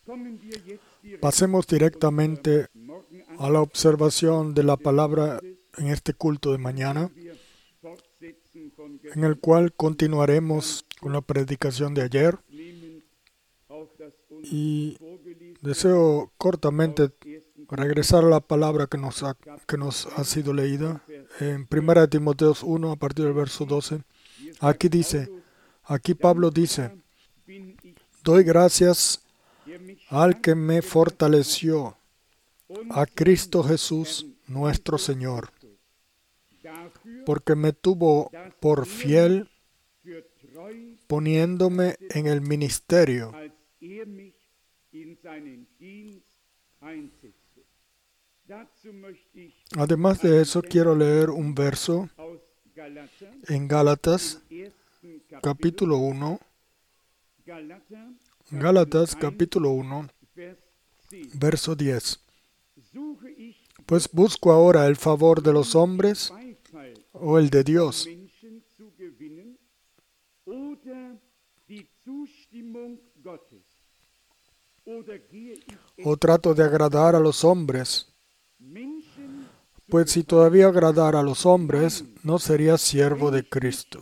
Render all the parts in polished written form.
Pasemos directamente a la observación de la palabra en este culto de mañana, en el cual continuaremos con la predicación de ayer. Y deseo cortamente regresar a la palabra que nos ha sido leída en 1 Timoteo 1, a partir del verso 12. Aquí Pablo dice: doy gracias al que me fortaleció, a Cristo Jesús nuestro Señor, porque me tuvo por fiel poniéndome en el ministerio. Además de eso, quiero leer un verso en Gálatas, capítulo 1. Gálatas, capítulo 1, verso 10. Pues busco ahora el favor de los hombres o el de Dios. O trato de agradar a los hombres. Pues si todavía agradara a los hombres, no sería siervo de Cristo.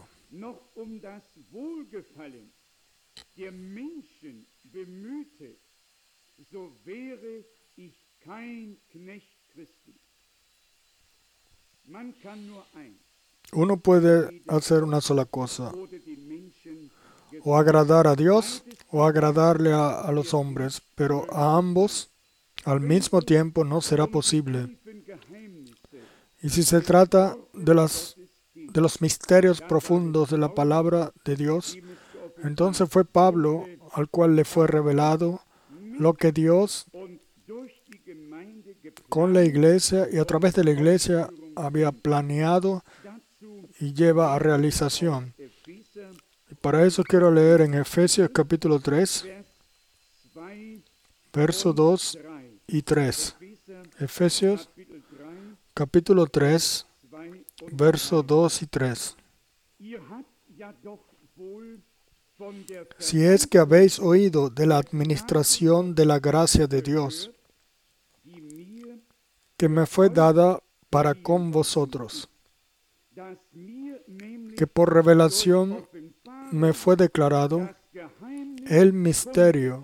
Uno puede hacer una sola cosa: o agradar a Dios o agradarle a los hombres, pero a ambos al mismo tiempo no será posible. Y si se trata de los misterios profundos de la palabra de Dios, entonces fue Pablo al cual le fue revelado lo que Dios con la iglesia y a través de la iglesia había planeado y lleva a realización. Y para eso quiero leer en Efesios capítulo 3, versos 2 y 3. Efesios capítulo 3, versos 2 y 3. Si es que habéis oído de la administración de la gracia de Dios, que me fue dada para con vosotros, que por revelación me fue declarado el misterio,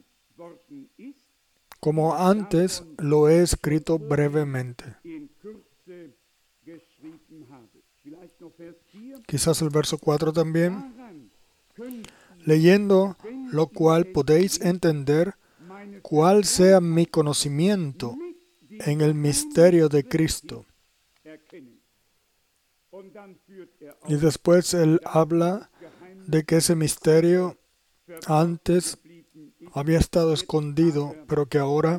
como antes lo he escrito brevemente. Quizás el verso 4 también. Leyendo lo cual podéis entender cuál sea mi conocimiento en el misterio de Cristo. Y después él habla de que ese misterio antes había estado escondido, pero que ahora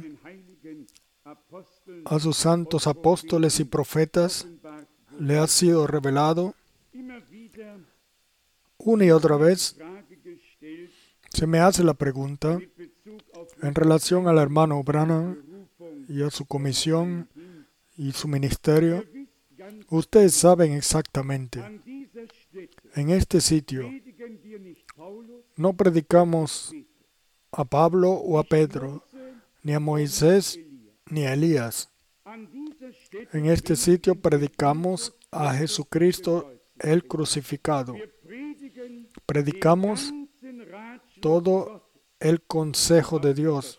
a sus santos apóstoles y profetas le ha sido revelado. Una y otra vez se me hace la pregunta en relación al hermano Branham y a su comisión y su ministerio. Ustedes saben exactamente, en este sitio no predicamos a Pablo o a Pedro, ni a Moisés ni a Elías. En este sitio predicamos a Jesucristo el crucificado. Predicamos todo el consejo de Dios,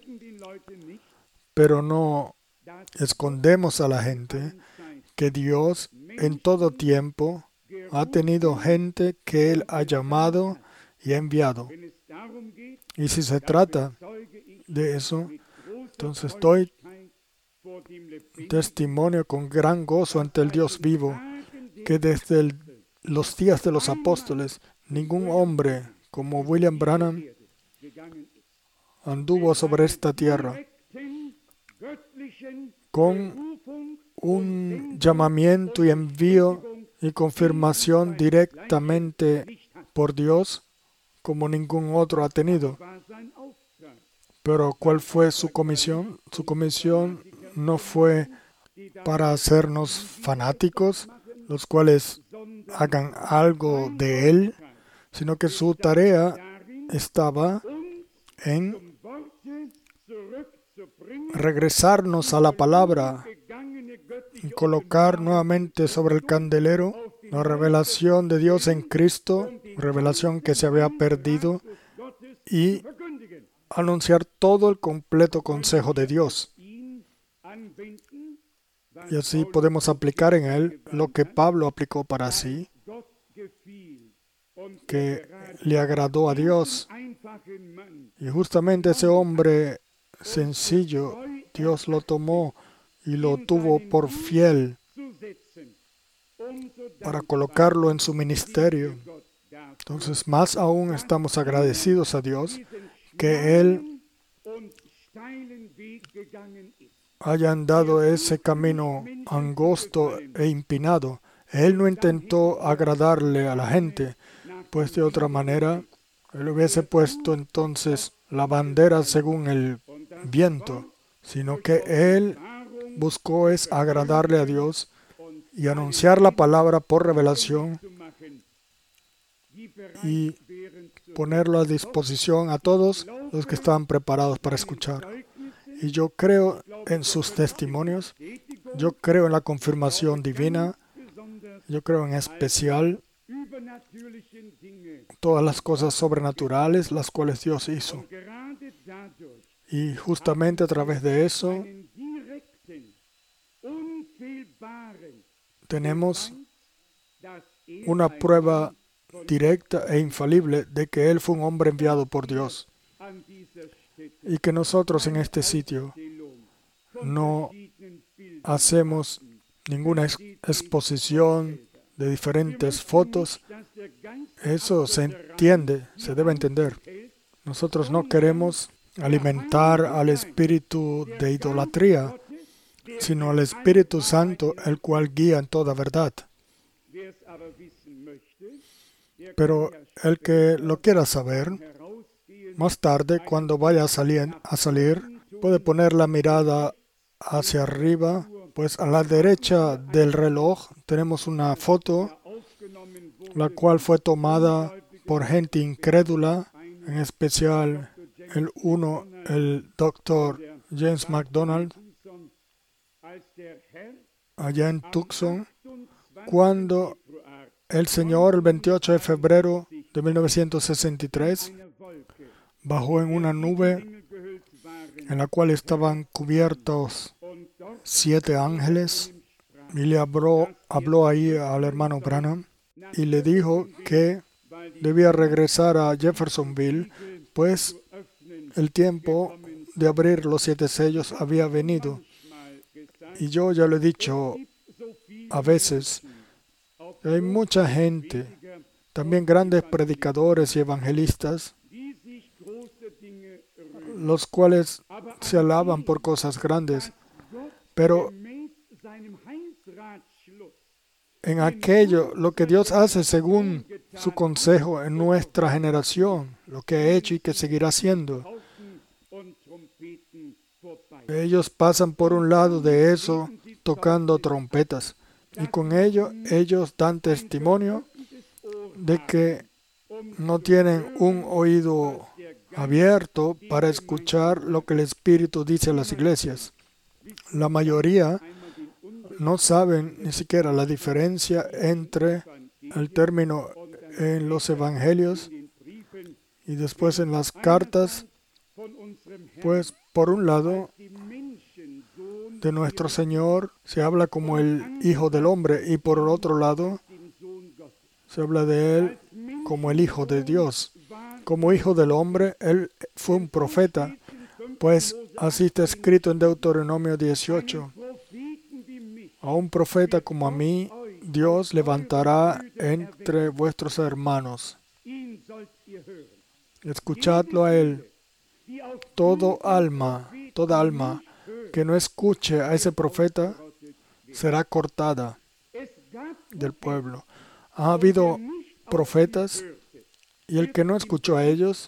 pero no escondemos a la gente que Dios en todo tiempo ha tenido gente que Él ha llamado y ha enviado. Y si se trata de eso, entonces doy testimonio con gran gozo ante el Dios vivo que desde los días de los apóstoles ningún hombre como William Branham anduvo sobre esta tierra con un llamamiento y envío y confirmación directamente por Dios como ningún otro ha tenido. Pero ¿cuál fue su comisión? Su comisión no fue para hacernos fanáticos, los cuales hagan algo de Él, sino que su tarea estaba en regresarnos a la palabra y colocar nuevamente sobre el candelero la revelación de Dios en Cristo, revelación que se había perdido, y anunciar todo el completo consejo de Dios. Y así podemos aplicar en él lo que Pablo aplicó para sí, que le agradó a Dios. Y justamente ese hombre sencillo, Dios lo tomó y lo tuvo por fiel para colocarlo en su ministerio. Entonces, más aún estamos agradecidos a Dios que Él haya andado ese camino angosto e empinado. Él no intentó agradarle a la gente, pues de otra manera, Él hubiese puesto entonces la bandera según el viento, sino que Él buscó es agradarle a Dios y anunciar la palabra por revelación y ponerlo a disposición a todos los que estaban preparados para escuchar. Y yo creo en sus testimonios, yo creo en la confirmación divina, yo creo en especial todas las cosas sobrenaturales las cuales Dios hizo. Y justamente a través de eso tenemos una prueba directa e infalible de que Él fue un hombre enviado por Dios y que nosotros en este sitio no hacemos ninguna exposición de diferentes fotos. Eso se entiende, se debe entender. Nosotros no queremos alimentar al espíritu de idolatría, sino al Espíritu Santo, el cual guía en toda verdad. Pero el que lo quiera saber, más tarde, cuando vaya a salir, puede poner la mirada hacia arriba, pues a la derecha del reloj tenemos una foto, la cual fue tomada por gente incrédula, en especial el doctor James MacDonald, allá en Tucson, cuando el Señor, el 28 de febrero de 1963, bajó en una nube en la cual estaban cubiertos 7 ángeles, y le habló ahí al hermano Branham y le dijo que debía regresar a Jeffersonville, pues el tiempo de abrir los 7 sellos había venido. Y yo ya lo he dicho a veces, hay mucha gente, también grandes predicadores y evangelistas, los cuales se alaban por cosas grandes, pero en aquello, lo que Dios hace según su consejo en nuestra generación, lo que ha hecho y que seguirá haciendo, ellos pasan por un lado de eso tocando trompetas, y con ello ellos dan testimonio de que no tienen un oído abierto para escuchar lo que el Espíritu dice a las iglesias. La mayoría no saben ni siquiera la diferencia entre el término en los evangelios y después en las cartas, pues por un lado de nuestro Señor se habla como el Hijo del Hombre y por el otro lado se habla de Él como el Hijo de Dios. Como Hijo del Hombre, Él fue un profeta, pues así está escrito en Deuteronomio 18. A un profeta como a mí, Dios levantará entre vuestros hermanos. Escuchadlo a Él. Toda alma que no escuche a ese profeta será cortada del pueblo. Ha habido profetas y el que no escuchó a ellos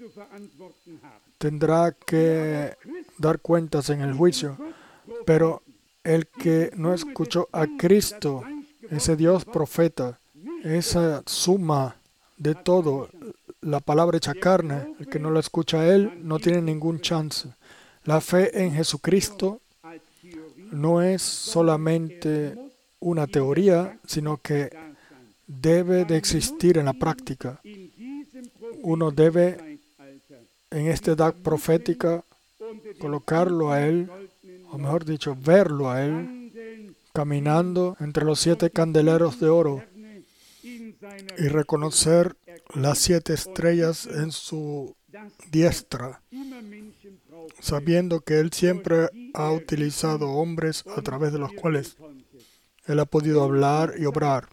tendrá que dar cuentas en el juicio. Pero el que no escuchó a Cristo, ese Dios profeta, esa suma de todo, la palabra hecha carne, el que no la escucha a Él, no tiene ningún chance. La fe en Jesucristo no es solamente una teoría, sino que debe de existir en la práctica. Uno debe, en esta edad profética, colocarlo a Él, o mejor dicho, verlo a Él, caminando entre los 7 candeleros de oro y reconocer las 7 estrellas en su diestra, sabiendo que Él siempre ha utilizado hombres a través de los cuales Él ha podido hablar y obrar.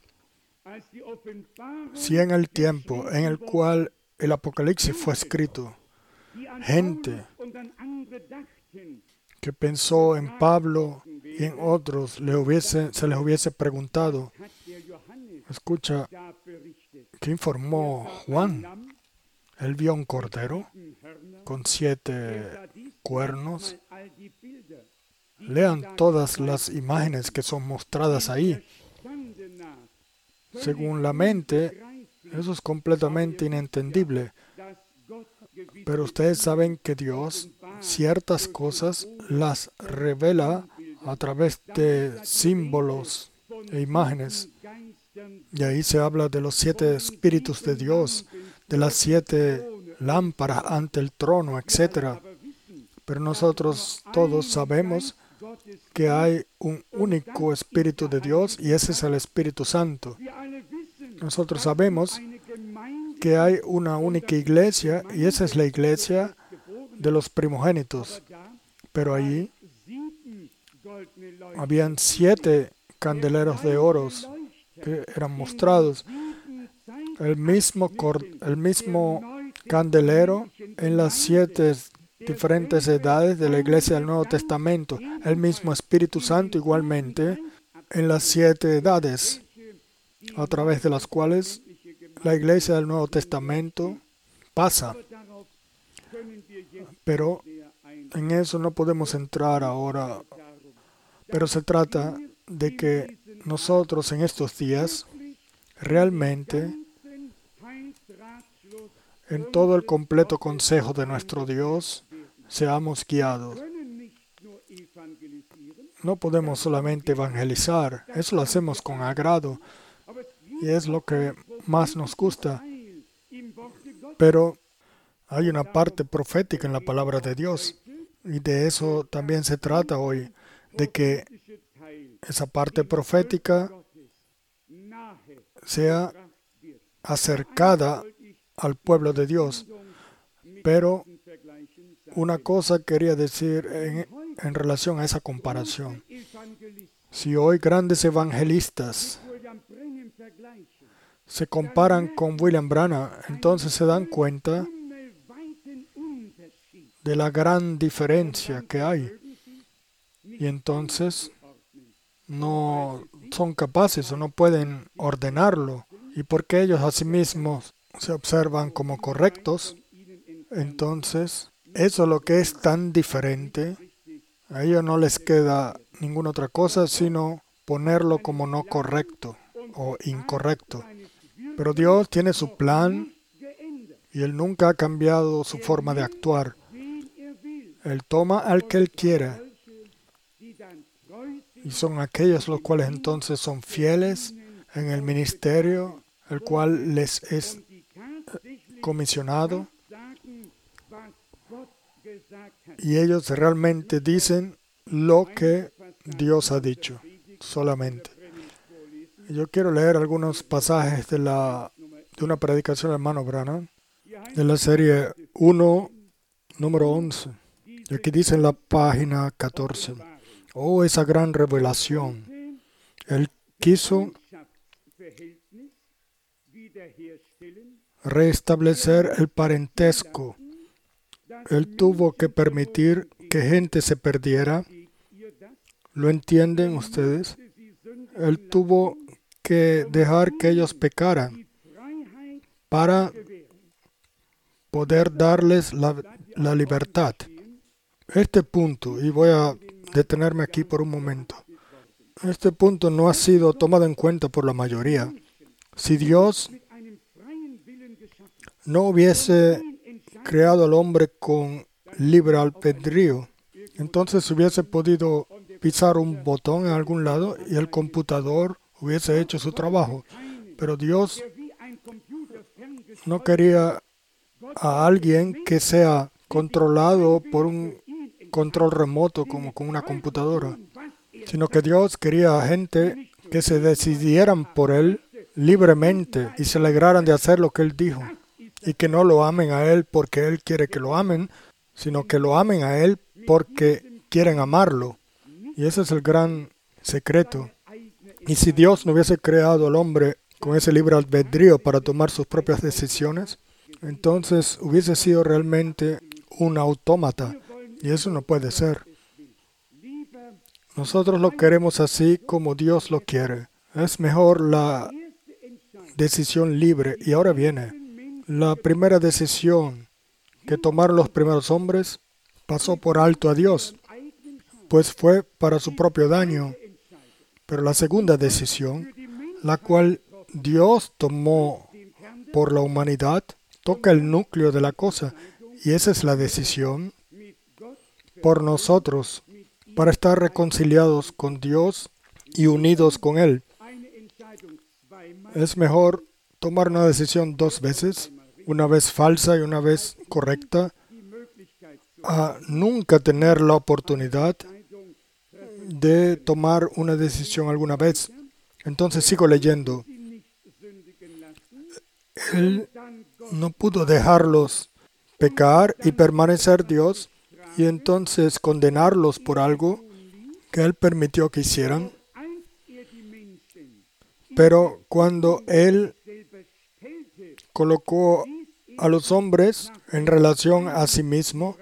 Si en el tiempo en el cual el Apocalipsis fue escrito, gente que pensó en Pablo y en otros se les hubiese preguntado, escucha, ¿qué informó Juan? Él vio un cordero con 7 cuernos. Lean todas las imágenes que son mostradas ahí. Según la mente, eso es completamente inentendible. Pero ustedes saben que Dios ciertas cosas las revela a través de símbolos e imágenes. Y ahí se habla de los 7 espíritus de Dios, de las 7 lámparas ante el trono, etc. Pero nosotros todos sabemos que hay un único Espíritu de Dios y ese es el Espíritu Santo. Nosotros sabemos que hay una única iglesia y esa es la iglesia de los primogénitos. Pero allí habían 7 candeleros de oro que eran mostrados. El mismo candelero en las 7 diferentes edades de la iglesia del Nuevo Testamento. El mismo Espíritu Santo igualmente en las 7 edades a través de las cuales la iglesia del Nuevo Testamento pasa. Pero en eso no podemos entrar ahora. Pero se trata de que nosotros en estos días realmente en todo el completo consejo de nuestro Dios seamos guiados. No podemos solamente evangelizar, eso lo hacemos con agrado y es lo que más nos gusta. Pero hay una parte profética en la palabra de Dios y de eso también se trata hoy, de que esa parte profética sea acercada al pueblo de Dios. Pero una cosa quería decir en relación a esa comparación. Si hoy grandes evangelistas se comparan con William Branham, entonces se dan cuenta de la gran diferencia que hay. Y entonces no son capaces o no pueden ordenarlo. Y porque ellos a sí mismos se observan como correctos, entonces eso lo que es tan diferente, a ellos no les queda ninguna otra cosa sino ponerlo como no correcto o incorrecto. Pero Dios tiene su plan y Él nunca ha cambiado su forma de actuar. Él toma al que Él quiera y son aquellos los cuales entonces son fieles en el ministerio, el cual les es comisionado, y ellos realmente dicen lo que Dios ha dicho, solamente. Yo quiero leer algunos pasajes de una predicación del hermano Branham, de la serie 1, número 11. Y aquí dice en la página 14, oh, esa gran revelación. Él quiso restablecer el parentesco. Él tuvo que permitir que gente se perdiera. ¿Lo entienden ustedes? Él tuvo que dejar que ellos pecaran para poder darles la libertad. Este punto, y voy a detenerme aquí por un momento, este punto no ha sido tomado en cuenta por la mayoría. Si Dios no hubiese creado al hombre con libre albedrío, entonces hubiese podido pisar un botón en algún lado y el computador hubiese hecho su trabajo. Pero Dios no quería a alguien que sea controlado por un control remoto como con una computadora, sino que Dios quería a gente que se decidieran por Él libremente y se alegraran de hacer lo que Él dijo, y que no lo amen a Él porque Él quiere que lo amen, sino que lo amen a Él porque quieren amarlo. Y ese es el gran secreto. Y si Dios no hubiese creado al hombre con ese libre albedrío para tomar sus propias decisiones, entonces hubiese sido realmente un autómata. Y eso no puede ser. Nosotros lo queremos así como Dios lo quiere. Es mejor la decisión libre. Y ahora viene. La primera decisión que tomaron los primeros hombres pasó por alto a Dios, pues fue para su propio daño. Pero la segunda decisión, la cual Dios tomó por la humanidad, toca el núcleo de la cosa. Y esa es la decisión por nosotros, para estar reconciliados con Dios y unidos con Él. Es mejor tomar una decisión dos veces, una vez falsa y una vez correcta, a nunca tener la oportunidad de tomar una decisión alguna vez. Entonces sigo leyendo. Él no pudo dejarlos pecar y permanecer Dios, y entonces condenarlos por algo que Él permitió que hicieran. Pero cuando Él colocó a los hombres en relación a sí mismo,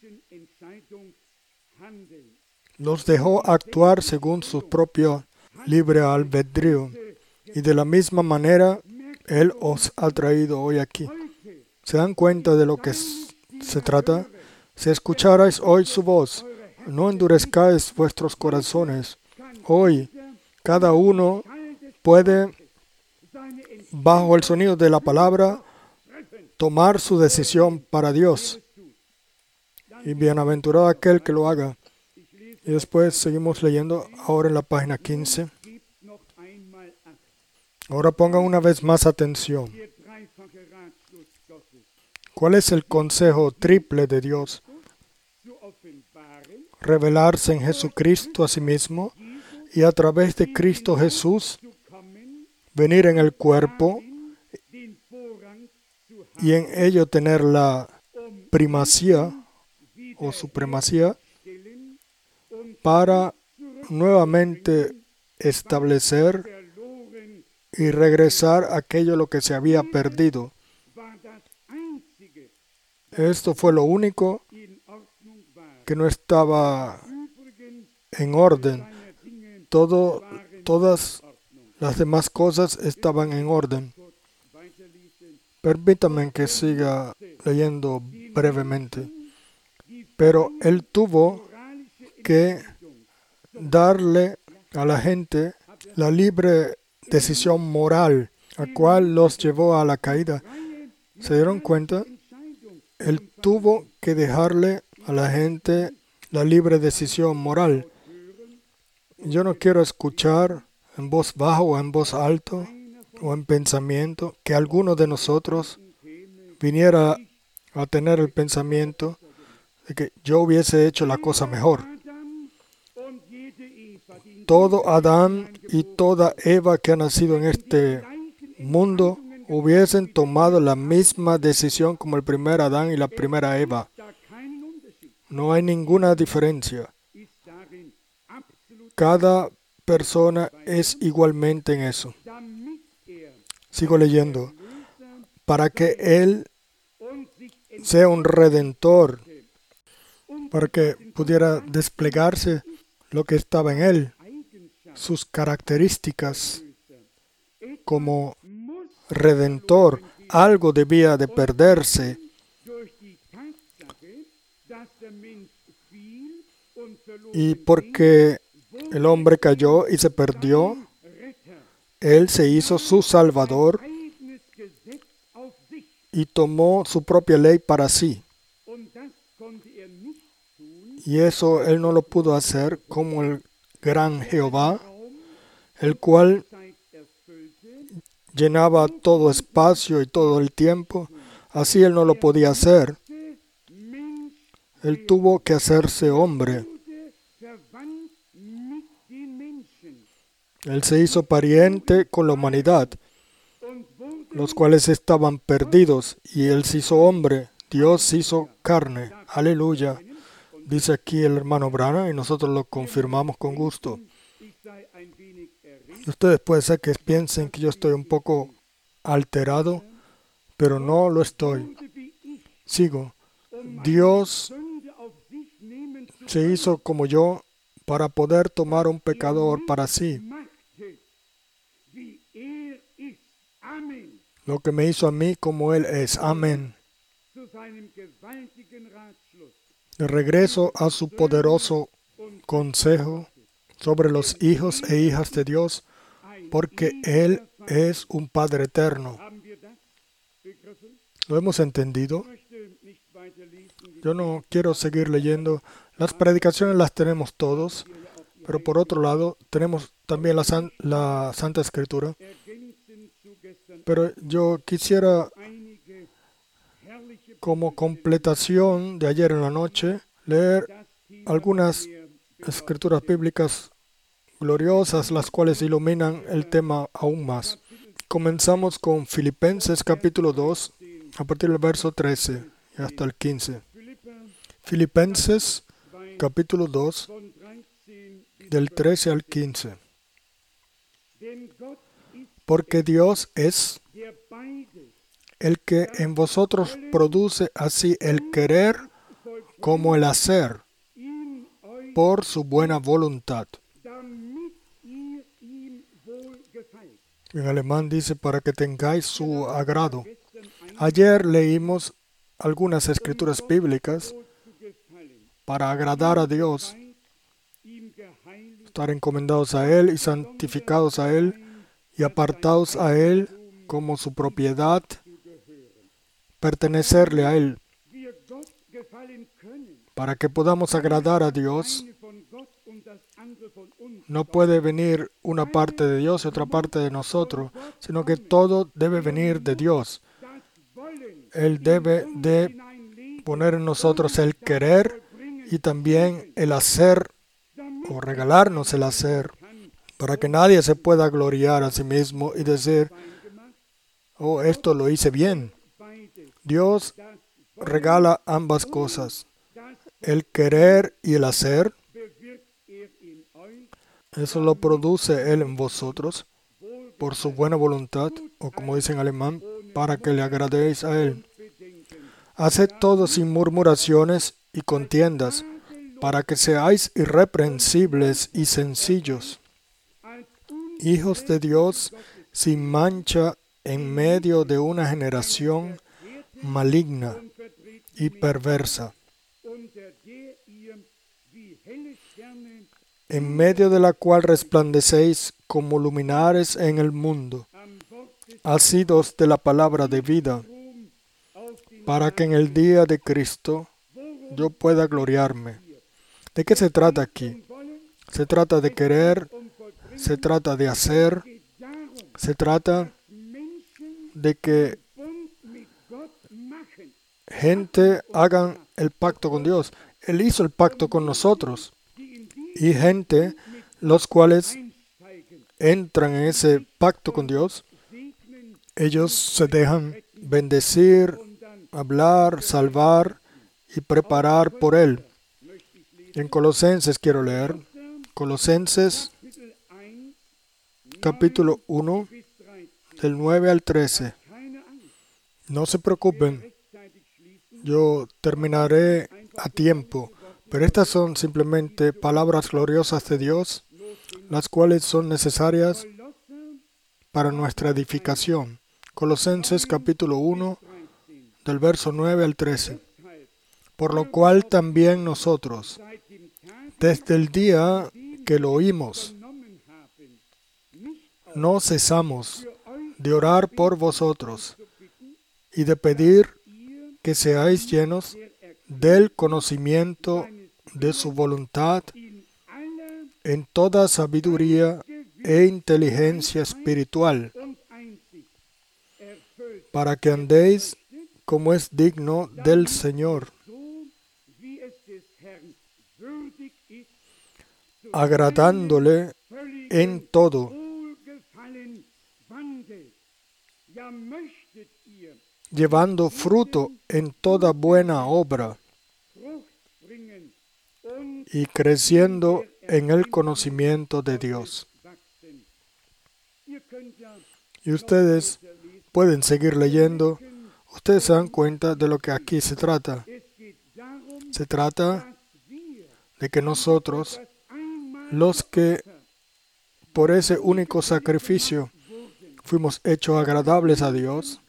los dejó actuar según su propio libre albedrío. Y de la misma manera, Él os ha traído hoy aquí. ¿Se dan cuenta de lo que se trata? Si escucharais hoy su voz, no endurezcáis vuestros corazones. Hoy, cada uno puede, bajo el sonido de la palabra, tomar su decisión para Dios. Y bienaventurado aquel que lo haga. Y después seguimos leyendo ahora en la página 15. Ahora pongan una vez más atención. ¿Cuál es el consejo triple de Dios? Revelarse en Jesucristo a sí mismo y a través de Cristo Jesús venir en el cuerpo y en ello tener la primacía o supremacía para nuevamente establecer y regresar aquello lo que se había perdido. Esto fue lo único que no estaba en orden. Todas las demás cosas estaban en orden. Permítanme que siga leyendo brevemente. Pero Él tuvo que darle a la gente la libre decisión moral, la cual los llevó a la caída. ¿Se dieron cuenta? Él tuvo que dejarle a la gente la libre decisión moral. Yo no quiero escuchar en voz baja o en voz alta o en pensamiento que alguno de nosotros viniera a tener el pensamiento de que yo hubiese hecho la cosa mejor. Todo Adán y toda Eva que ha nacido en este mundo hubiesen tomado la misma decisión como el primer Adán y la primera Eva. No hay ninguna diferencia. Cada persona es igualmente en eso. Sigo leyendo. Para que Él sea un redentor, para que pudiera desplegarse lo que estaba en Él, sus características como redentor. Algo debía de perderse. Y porque el hombre cayó y se perdió, Él se hizo su Salvador y tomó su propia ley para sí. Y eso él no lo pudo hacer como el gran Jehová, el cual llenaba todo espacio y todo el tiempo. Así él no lo podía hacer. Él tuvo que hacerse hombre. Él se hizo pariente con la humanidad, los cuales estaban perdidos, y él se hizo hombre. Dios se hizo carne. Aleluya. Dice aquí el hermano Branham y nosotros lo confirmamos con gusto. Ustedes puede ser que piensen que yo estoy un poco alterado, pero no lo estoy. Sigo. Dios se hizo como yo para poder tomar un pecador para sí. Lo que me hizo a mí como Él es. Amén. De regreso a su poderoso consejo sobre los hijos e hijas de Dios, porque Él es un Padre eterno. ¿Lo hemos entendido? Yo no quiero seguir leyendo. Las predicaciones las tenemos todos, pero por otro lado tenemos también la Santa Escritura. Pero yo quisiera, como completación de ayer en la noche, leer algunas escrituras bíblicas gloriosas, las cuales iluminan el tema aún más. Comenzamos con Filipenses capítulo 2, a partir del verso 13 y hasta el 15. Filipenses capítulo 2, del 13 al 15. Porque Dios es el que en vosotros produce así el querer como el hacer por su buena voluntad. En alemán dice para que tengáis su agrado. Ayer leímos algunas escrituras bíblicas para agradar a Dios, estar encomendados a Él y santificados a Él y apartados a Él como su propiedad, pertenecerle a Él. Para que podamos agradar a Dios, no puede venir una parte de Dios y otra parte de nosotros, sino que todo debe venir de Dios. Él debe de poner en nosotros el querer y también el hacer, o regalarnos el hacer, para que nadie se pueda gloriar a sí mismo y decir, oh, esto lo hice bien. Dios regala ambas cosas, el querer y el hacer. Eso lo produce Él en vosotros por su buena voluntad, o como dice en alemán, para que le agradéis a Él. Haced todo sin murmuraciones y contiendas, para que seáis irreprensibles y sencillos, hijos de Dios sin mancha en medio de una generación maligna y perversa, en medio de la cual resplandecéis como luminares en el mundo, asidos de la palabra de vida, para que en el día de Cristo yo pueda gloriarme. ¿De qué se trata aquí? Se trata de querer, se trata de hacer, se trata de que gente hagan el pacto con Dios. Él hizo el pacto con nosotros. Y gente, los cuales entran en ese pacto con Dios, ellos se dejan bendecir, hablar, salvar y preparar por Él. En Colosenses quiero leer, Colosenses capítulo 1, del 9 al 13. No se preocupen, yo terminaré a tiempo, pero estas son simplemente palabras gloriosas de Dios, las cuales son necesarias para nuestra edificación. Colosenses capítulo 1, del verso 9 al 13. Por lo cual también nosotros, desde el día que lo oímos, no cesamos de orar por vosotros y de pedir que seáis llenos del conocimiento de su voluntad en toda sabiduría e inteligencia espiritual, para que andéis como es digno del Señor, agradándole en todo, llevando fruto en toda buena obra y creciendo en el conocimiento de Dios. Y ustedes pueden seguir leyendo. Ustedes se dan cuenta de lo que aquí se trata. Se trata de que nosotros, los que por ese único sacrificio fuimos hechos agradables a Dios,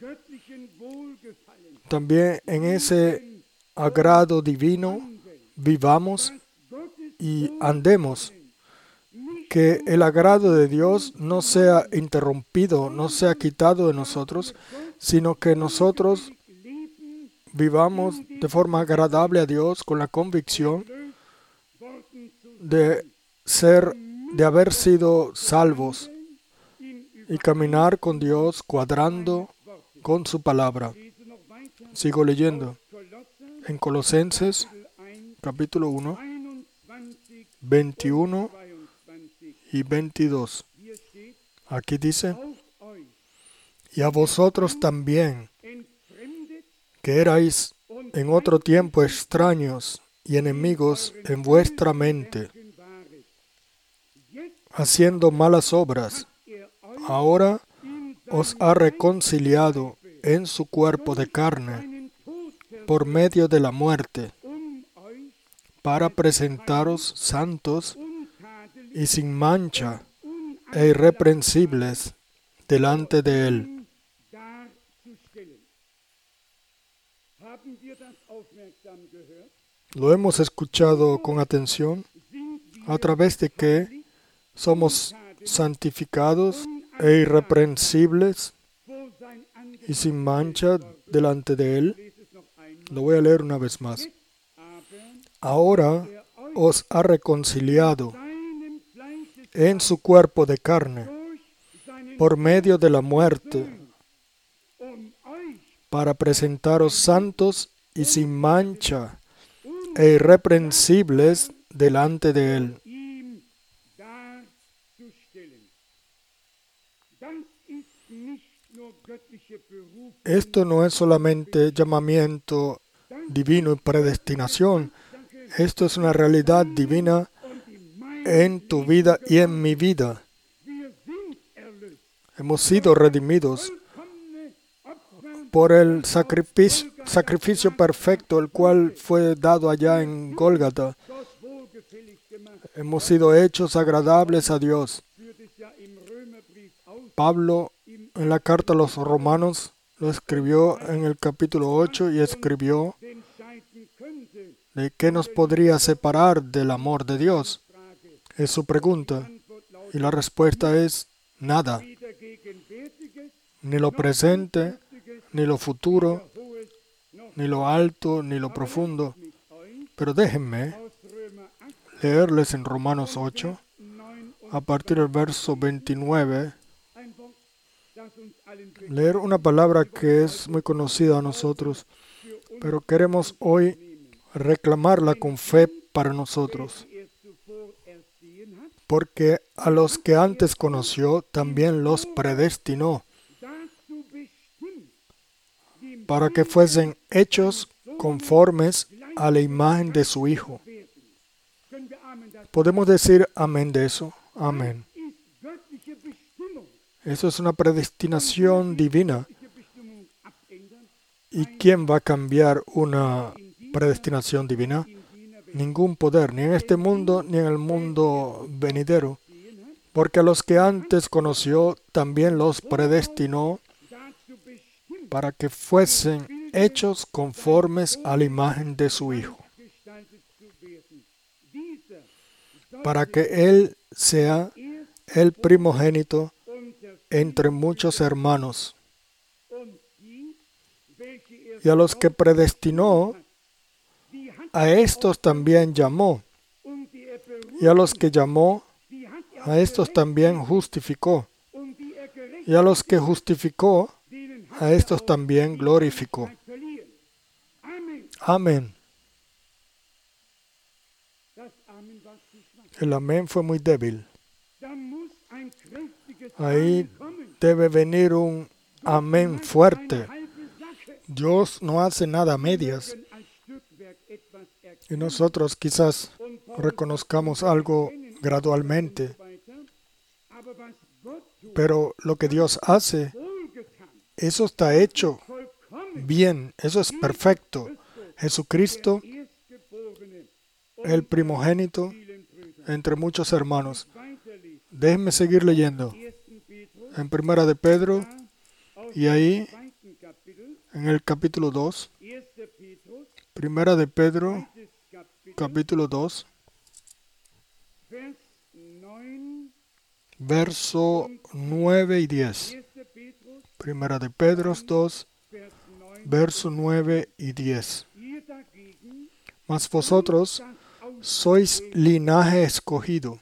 también en ese agrado divino vivamos y andemos. Que el agrado de Dios no sea interrumpido, no sea quitado de nosotros, sino que nosotros vivamos de forma agradable a Dios con la convicción de haber sido salvos y caminar con Dios cuadrando con su palabra. Sigo leyendo. En Colosenses, capítulo 1, 21 y 22. Aquí dice: y a vosotros también, que erais en otro tiempo extraños y enemigos en vuestra mente, haciendo malas obras, ahora os ha reconciliado en su cuerpo de carne por medio de la muerte, para presentaros santos y sin mancha e irreprensibles delante de Él. Lo hemos escuchado con atención, a través de que somos santificados e irreprensibles y sin mancha delante de Él. Lo voy a leer una vez más. Ahora os ha reconciliado en su cuerpo de carne por medio de la muerte, para presentaros santos y sin mancha e irreprensibles delante de Él. Esto no es solamente llamamiento divino y predestinación. Esto es una realidad divina en tu vida y en mi vida. Hemos sido redimidos por el sacrificio perfecto, el cual fue dado allá en Gólgata. Hemos sido hechos agradables a Dios. Pablo, en la carta a los Romanos, lo escribió en el capítulo 8 y escribió de qué nos podría separar del amor de Dios. Es su pregunta. Y la respuesta es nada. Ni lo presente, ni lo futuro, ni lo alto, ni lo profundo. Pero déjenme leerles en Romanos 8, a partir del verso 29, leer una palabra que es muy conocida a nosotros, pero queremos hoy reclamarla con fe para nosotros. Porque a los que antes conoció, también los predestinó, para que fuesen hechos conformes a la imagen de su Hijo. ¿Podemos decir amén de eso? Amén. Eso es una predestinación divina. ¿Y quién va a cambiar una predestinación divina? Ningún poder, ni en este mundo, ni en el mundo venidero. Porque a los que antes conoció, también los predestinó para que fuesen hechos conformes a la imagen de su Hijo, para que Él sea el primogénito entre muchos hermanos. Y a los que predestinó, a estos también llamó. Y a los que llamó, a estos también justificó. Y a los que justificó, a estos también glorificó. Amén. El amén fue muy débil. Ahí debe venir un amén fuerte. Dios no hace nada a medias. Y nosotros quizás reconozcamos algo gradualmente. Pero lo que Dios hace, eso está hecho bien, eso es perfecto. Jesucristo, el primogénito entre muchos hermanos. Déjenme seguir leyendo. En Primera de Pedro, y ahí, en el capítulo 2, Primera de Pedro, capítulo 2, verso 9 y 10. Primera de Pedro 2, verso 9 y 10. Mas vosotros sois linaje escogido,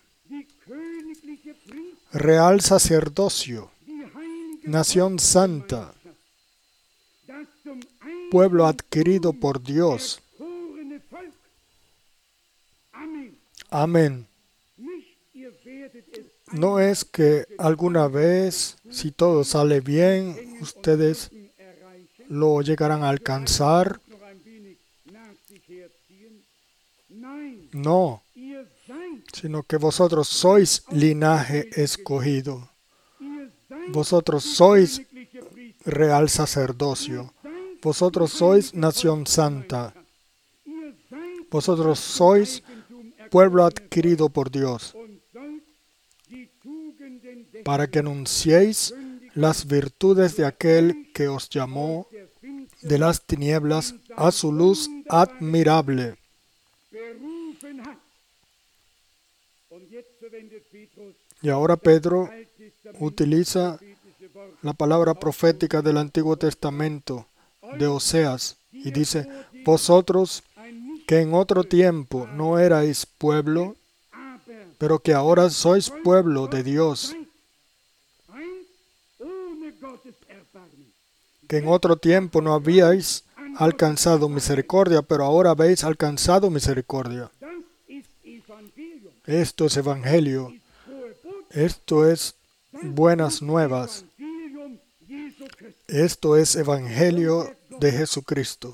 real sacerdocio, nación santa, pueblo adquirido por Dios. Amén. No es que alguna vez, si todo sale bien, ustedes lo llegarán a alcanzar. No, sino que vosotros sois linaje escogido. Vosotros sois real sacerdocio. Vosotros sois nación santa. Vosotros sois pueblo adquirido por Dios, para que anunciéis las virtudes de aquel que os llamó de las tinieblas a su luz admirable. Y ahora Pedro utiliza la palabra profética del Antiguo Testamento, de Oseas, y dice: vosotros que en otro tiempo no erais pueblo, pero que ahora sois pueblo de Dios, que en otro tiempo no habíais alcanzado misericordia, pero ahora habéis alcanzado misericordia. Esto es evangelio. Esto es buenas nuevas. Esto es evangelio de Jesucristo.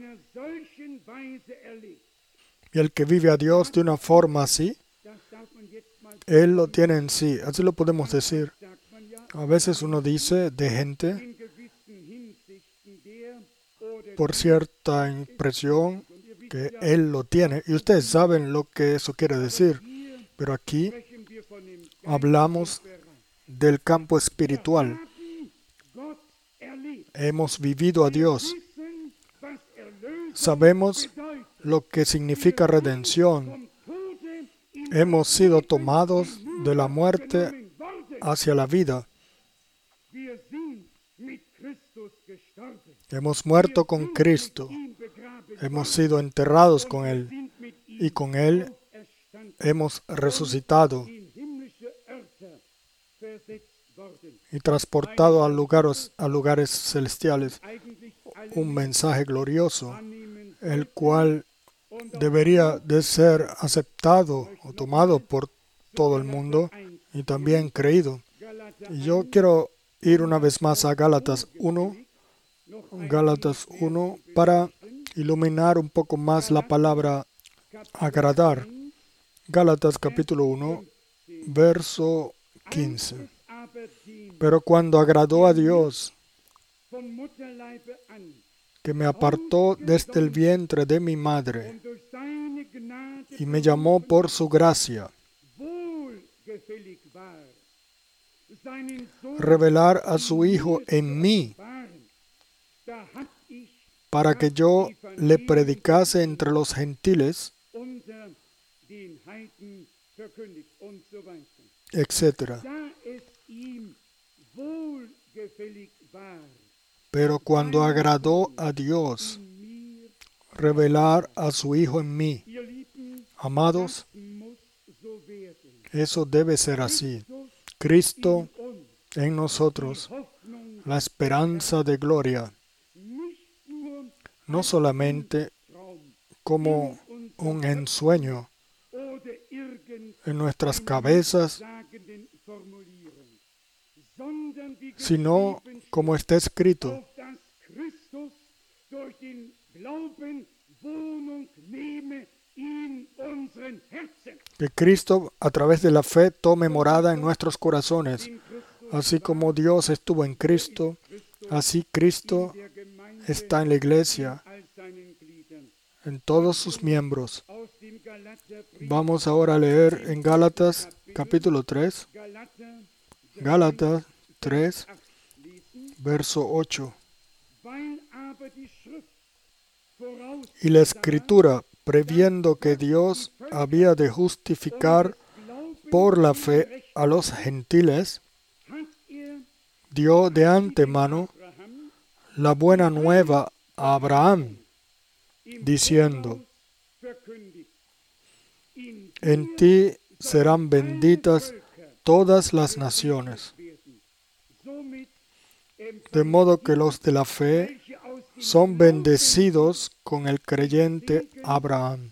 Y el que vive a Dios de una forma así, Él lo tiene en sí. Así lo podemos decir. A veces uno dice de gente, por cierta impresión, que Él lo tiene. Y ustedes saben lo que eso quiere decir. Pero aquí hablamos del campo espiritual. Hemos vivido a Dios. Sabemos lo que significa redención. Hemos sido tomados de la muerte hacia la vida. Hemos muerto con Cristo. Hemos sido enterrados con Él. Y con Él hemos resucitado y transportado a lugares celestiales. Un mensaje glorioso, el cual debería de ser aceptado o tomado por todo el mundo y también creído. Y yo quiero ir una vez más a Gálatas 1, para iluminar un poco más la palabra agradar. Gálatas capítulo 1, verso 15. Pero cuando agradó a Dios, que me apartó desde el vientre de mi madre y me llamó por su gracia, revelar a su Hijo en mí, para que yo le predicase entre los gentiles, etc. Pero cuando agradó a Dios revelar a su Hijo en mí, amados, eso debe ser así. Cristo en nosotros, la esperanza de gloria, no solamente como un ensueño en nuestras cabezas, sino como está escrito, que Cristo a través de la fe tome morada en nuestros corazones. Así como Dios estuvo en Cristo, así Cristo está en la iglesia, en todos sus miembros. Vamos ahora a leer en Gálatas capítulo 3. Gálatas 3, verso 8. Y la Escritura, previendo que Dios había de justificar por la fe a los gentiles, dio de antemano la buena nueva a Abraham, diciendo: en ti serán benditas todas las naciones. De modo que los de la fe son bendecidos con el creyente Abraham.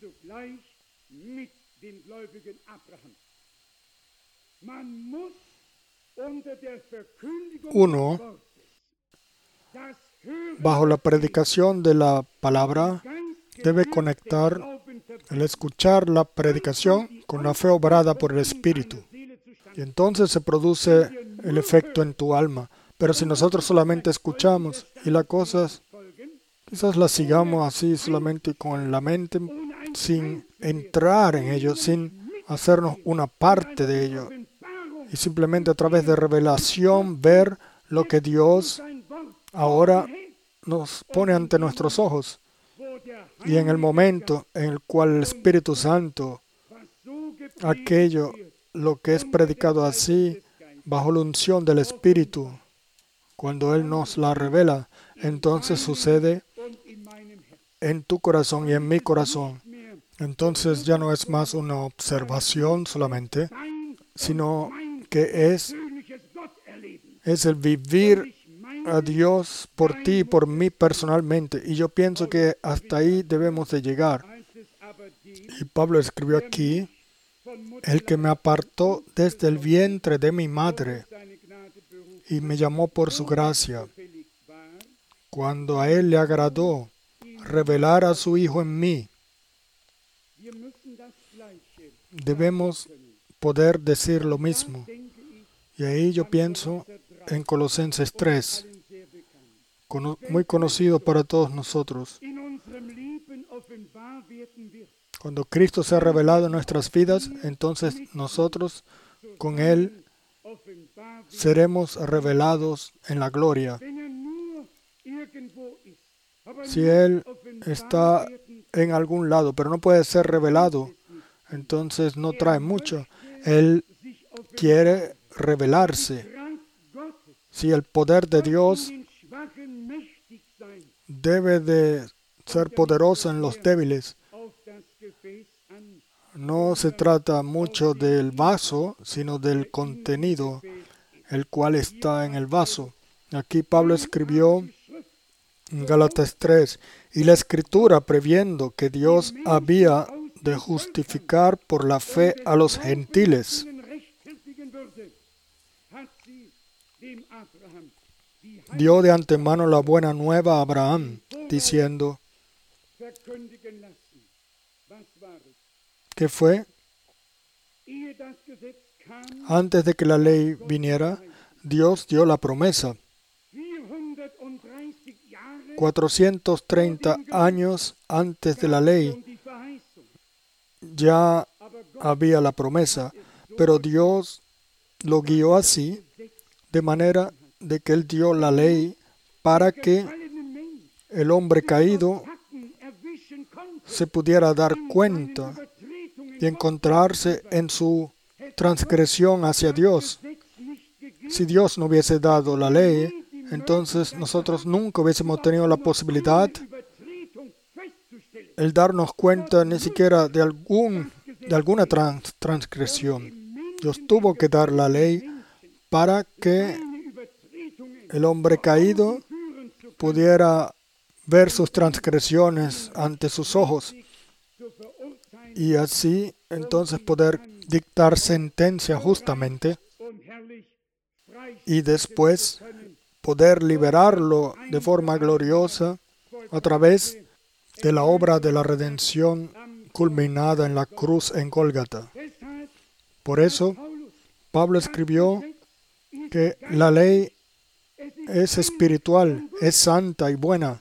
Uno, bajo la predicación de la palabra, debe conectar el escuchar la predicación con la fe obrada por el Espíritu. Y entonces se produce el efecto en tu alma. Pero si nosotros solamente escuchamos y las cosas, quizás las sigamos así solamente con la mente, sin entrar en ello, sin hacernos una parte de ello. Y simplemente a través de revelación ver lo que Dios ahora nos pone ante nuestros ojos. Y en el momento en el cual el Espíritu Santo, aquello, lo que es predicado así, bajo la unción del Espíritu, cuando Él nos la revela, entonces sucede en tu corazón y en mi corazón. Entonces ya no es más una observación solamente, sino que es el vivir a Dios por ti y por mí personalmente. Y yo pienso que hasta ahí debemos de llegar. Y Pablo escribió aquí: el que me apartó desde el vientre de mi madre y me llamó por su gracia, cuando a Él le agradó revelar a su Hijo en mí. Debemos poder decir lo mismo. Y ahí yo pienso en Colosenses 3, muy conocido para todos nosotros. Cuando Cristo se ha revelado en nuestras vidas, entonces nosotros con Él seremos revelados en la gloria. Si Él está en algún lado, pero no puede ser revelado, entonces no trae mucho. Él quiere revelarse. Si el poder de Dios debe de ser poderoso en los débiles, no se trata mucho del vaso, sino del contenido, el cual está en el vaso. Aquí Pablo escribió en Gálatas 3, y la Escritura, previendo que Dios había de justificar por la fe a los gentiles, dio de antemano la buena nueva a Abraham, diciendo: ¿qué fue? Antes de que la ley viniera, Dios dio la promesa. 430 años antes de la ley ya había la promesa, pero Dios lo guió así, de manera de que Él dio la ley para que el hombre caído se pudiera dar cuenta y encontrarse en su transgresión hacia Dios. Si Dios no hubiese dado la ley, entonces nosotros nunca hubiésemos tenido la posibilidad el darnos cuenta ni siquiera de alguna transgresión. Dios tuvo que dar la ley para que el hombre caído pudiera ver sus transgresiones ante sus ojos y así entonces poder dictar sentencia justamente y después poder liberarlo de forma gloriosa a través de la obra de la redención culminada en la cruz en Gólgata. Por eso, Pablo escribió que la ley es espiritual, es santa y buena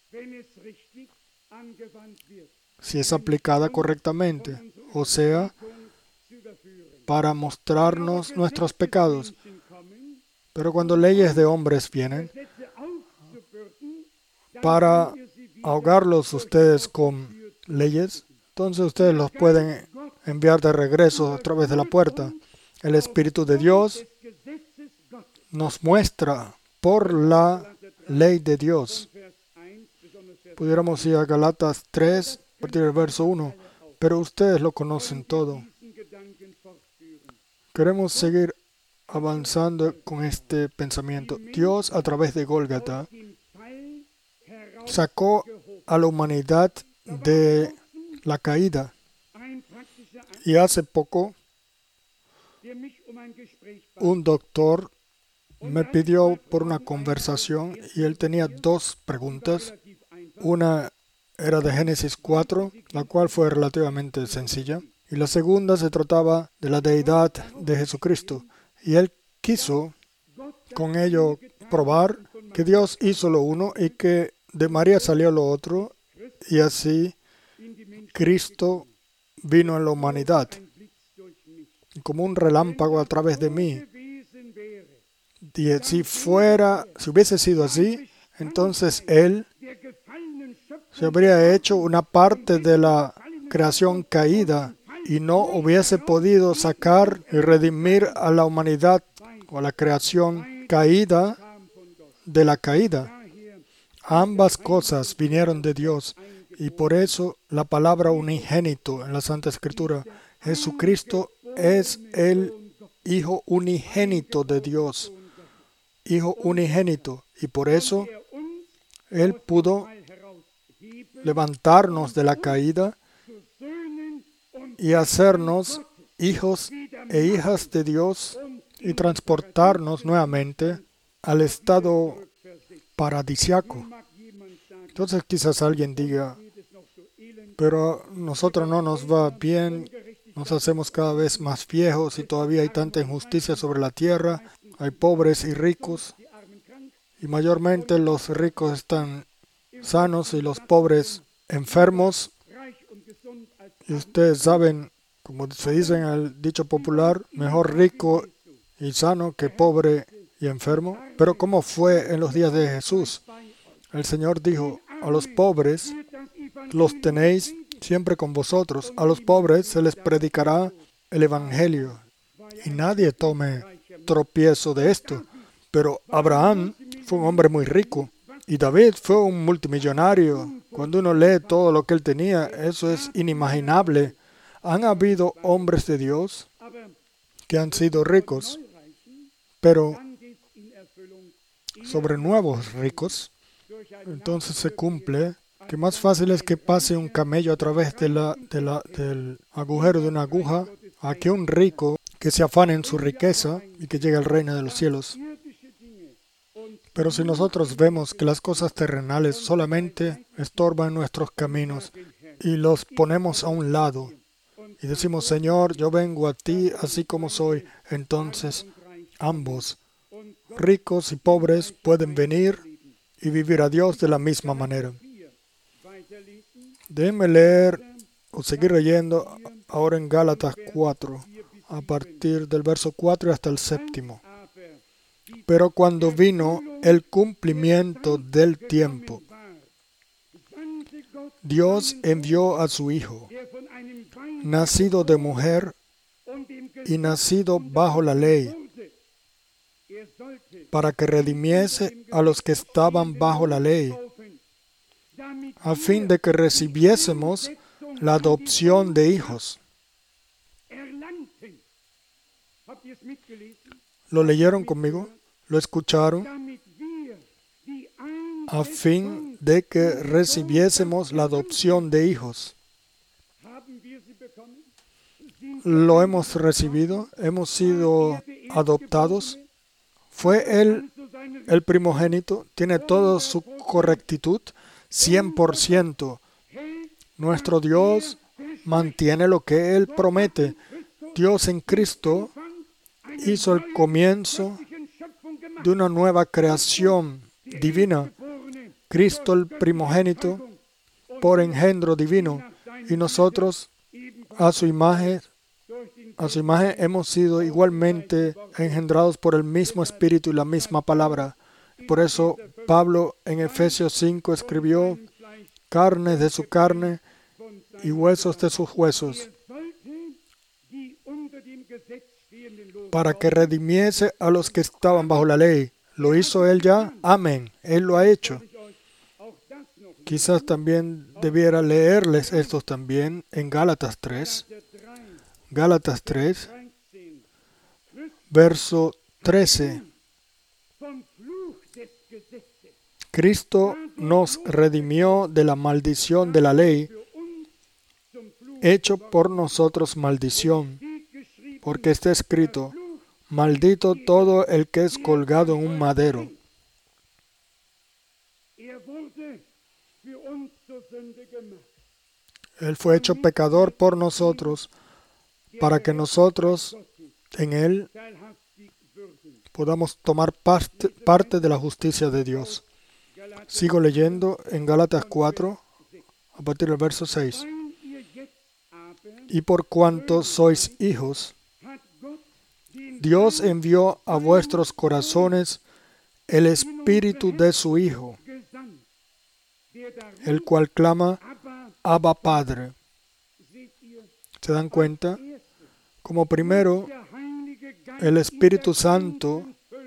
si es aplicada correctamente, o sea, para mostrarnos nuestros pecados. Pero cuando leyes de hombres vienen, para ahogarlos ustedes con leyes, entonces ustedes los pueden enviar de regreso a través de la puerta. El Espíritu de Dios nos muestra por la ley de Dios. Pudiéramos ir a Galatas 3, a partir del verso 1, pero ustedes lo conocen todo. Queremos seguir avanzando con este pensamiento. Dios, a través de Gólgata, sacó a la humanidad de la caída. Y hace poco, un doctor me pidió por una conversación y él tenía dos preguntas. Una era de Génesis 4, la cual fue relativamente sencilla, y la segunda se trataba de la deidad de Jesucristo. Y él quiso con ello probar que Dios hizo lo uno y que de María salió lo otro, y así Cristo vino en la humanidad como un relámpago a través de mí. Y si hubiese sido así, entonces Él se habría hecho una parte de la creación caída y no hubiese podido sacar y redimir a la humanidad o a la creación caída de la caída. Ambas cosas vinieron de Dios y por eso la palabra unigénito en la Santa Escritura, Jesucristo es el Hijo unigénito de Dios, Hijo unigénito, y por eso Él pudo levantarnos de la caída y hacernos hijos e hijas de Dios y transportarnos nuevamente al estado paradisiaco. Entonces quizás alguien diga, pero a nosotros no nos va bien, nos hacemos cada vez más viejos y todavía hay tanta injusticia sobre la tierra, hay pobres y ricos, y mayormente los ricos están sanos y los pobres enfermos. Y ustedes saben, como se dice en el dicho popular, mejor rico y sano que pobre y enfermo. Pero ¿cómo fue en los días de Jesús? El Señor dijo, a los pobres los tenéis siempre con vosotros. A los pobres se les predicará el Evangelio. Y nadie tome tropiezo de esto. Pero Abraham fue un hombre muy rico. Y David fue un multimillonario. Cuando uno lee todo lo que él tenía, eso es inimaginable. Han habido hombres de Dios que han sido ricos, pero sobre nuevos ricos, entonces se cumple que más fácil es que pase un camello a través del agujero de una aguja a que un rico que se afane en su riqueza y que llegue al reino de los cielos. Pero si nosotros vemos que las cosas terrenales solamente estorban nuestros caminos y los ponemos a un lado y decimos, Señor, yo vengo a ti así como soy, entonces ambos, ricos y pobres, pueden venir y vivir a Dios de la misma manera. Déjenme leer o seguir leyendo ahora en Gálatas 4, a partir del verso 4 hasta el 7. Pero cuando vino el cumplimiento del tiempo, Dios envió a su Hijo, nacido de mujer y nacido bajo la ley, para que redimiese a los que estaban bajo la ley, a fin de que recibiésemos la adopción de hijos. ¿Lo leyeron conmigo? ¿Lo escucharon? A fin de que recibiésemos la adopción de hijos. Lo hemos recibido, hemos sido adoptados. Fue Él el primogénito, tiene toda su correctitud, 100%. Nuestro Dios mantiene lo que Él promete. Dios en Cristo hizo el comienzo de una nueva creación divina. Cristo el primogénito por engendro divino, y nosotros a su imagen hemos sido igualmente engendrados por el mismo Espíritu y la misma palabra. Por eso Pablo en Efesios 5 escribió: carne de su carne y huesos de sus huesos, para que redimiese a los que estaban bajo la ley. ¿Lo hizo Él ya? Amén. Él lo ha hecho. Quizás también debiera leerles estos también en Gálatas 3. Gálatas 3, verso 13. Cristo nos redimió de la maldición de la ley, hecho por nosotros maldición, porque está escrito: maldito todo el que es colgado en un madero. Él fue hecho pecador por nosotros, para que nosotros en Él podamos tomar parte de la justicia de Dios. Sigo leyendo en Gálatas 4, a partir del verso 6. Y por cuanto sois hijos, Dios envió a vuestros corazones el Espíritu de su Hijo, el cual clama: Abba, Padre. ¿Se dan cuenta? Como primero, el Espíritu Santo,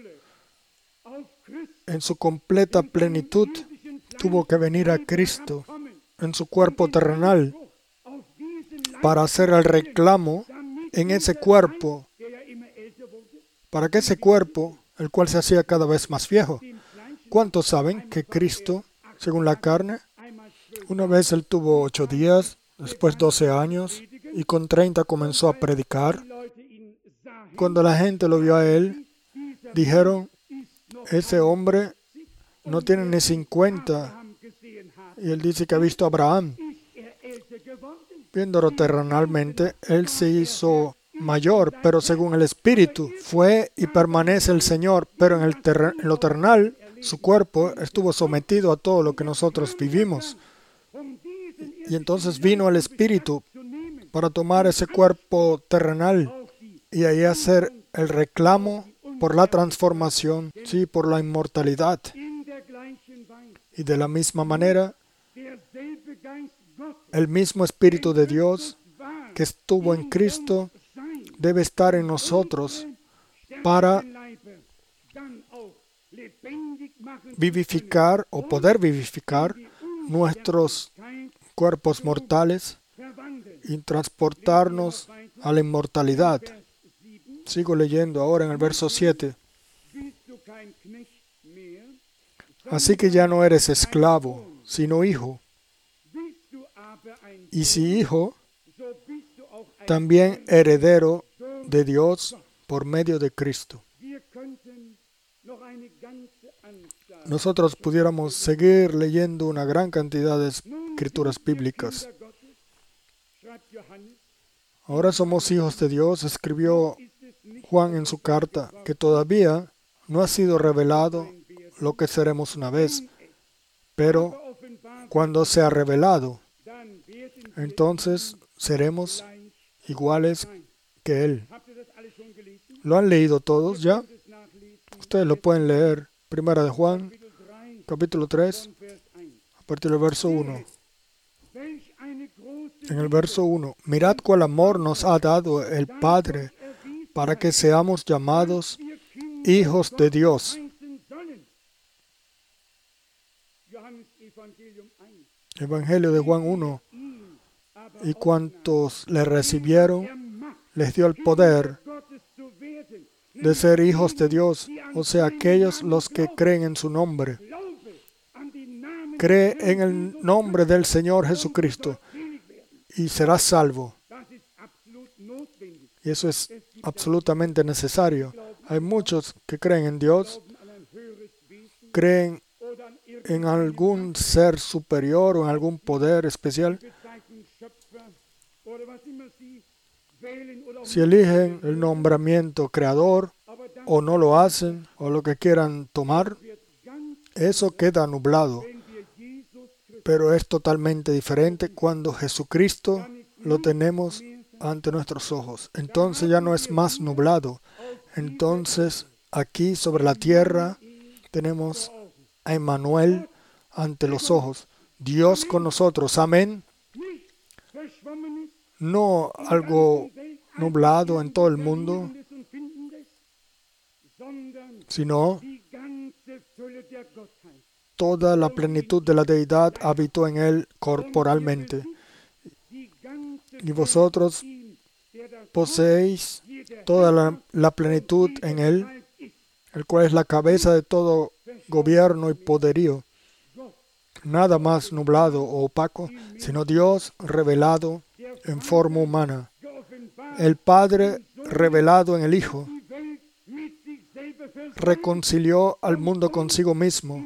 en su completa plenitud, tuvo que venir a Cristo en su cuerpo terrenal para hacer el reclamo en ese cuerpo, para que ese cuerpo, el cual se hacía cada vez más viejo. ¿Cuántos saben que Cristo, según la carne, una vez Él tuvo 8 días, después 12 años, y con 30 comenzó a predicar? Cuando la gente lo vio a Él, dijeron: ese hombre no tiene ni 50. Y Él dice que ha visto a Abraham. Viéndolo terrenalmente, Él se hizo mayor, pero según el Espíritu fue y permanece el Señor. Pero en lo terrenal, su cuerpo estuvo sometido a todo lo que nosotros vivimos. Y entonces vino el Espíritu para tomar ese cuerpo terrenal y ahí hacer el reclamo por la transformación, sí, por la inmortalidad. Y de la misma manera, el mismo Espíritu de Dios que estuvo en Cristo debe estar en nosotros para vivificar o poder vivificar nuestros cuerpos mortales y transportarnos a la inmortalidad. Sigo leyendo ahora en el verso 7. Así que ya no eres esclavo, sino hijo. Y si hijo, también heredero de Dios por medio de Cristo. Nosotros pudiéramos seguir leyendo una gran cantidad de escrituras bíblicas. Ahora somos hijos de Dios, escribió Juan en su carta, que todavía no ha sido revelado lo que seremos una vez, pero cuando sea revelado, entonces seremos iguales que Él. ¿Lo han leído todos ya? Ustedes lo pueden leer. Primera de Juan, capítulo 3, a partir del verso 1. En el verso 1, mirad cuál amor nos ha dado el Padre para que seamos llamados hijos de Dios. Evangelio de Juan 1. Y cuantos le recibieron, les dio el poder de ser hijos de Dios, o sea, aquellos los que creen en su nombre. Cree en el nombre del Señor Jesucristo y serás salvo. Y eso es absolutamente necesario. Hay muchos que creen en Dios, creen en algún ser superior o en algún poder especial. Si eligen el nombramiento creador o no lo hacen o lo que quieran tomar, eso queda nublado. Pero es totalmente diferente cuando Jesucristo lo tenemos ante nuestros ojos. Entonces ya no es más nublado. Entonces aquí sobre la tierra tenemos a Emmanuel ante los ojos. Dios con nosotros. Amén. No algo nublado en todo el mundo, sino toda la plenitud de la deidad habitó en él corporalmente. Y vosotros poseéis toda la plenitud en él, el cual es la cabeza de todo gobierno y poderío. Nada más nublado o opaco, sino Dios revelado en forma humana. El Padre revelado en el Hijo reconcilió al mundo consigo mismo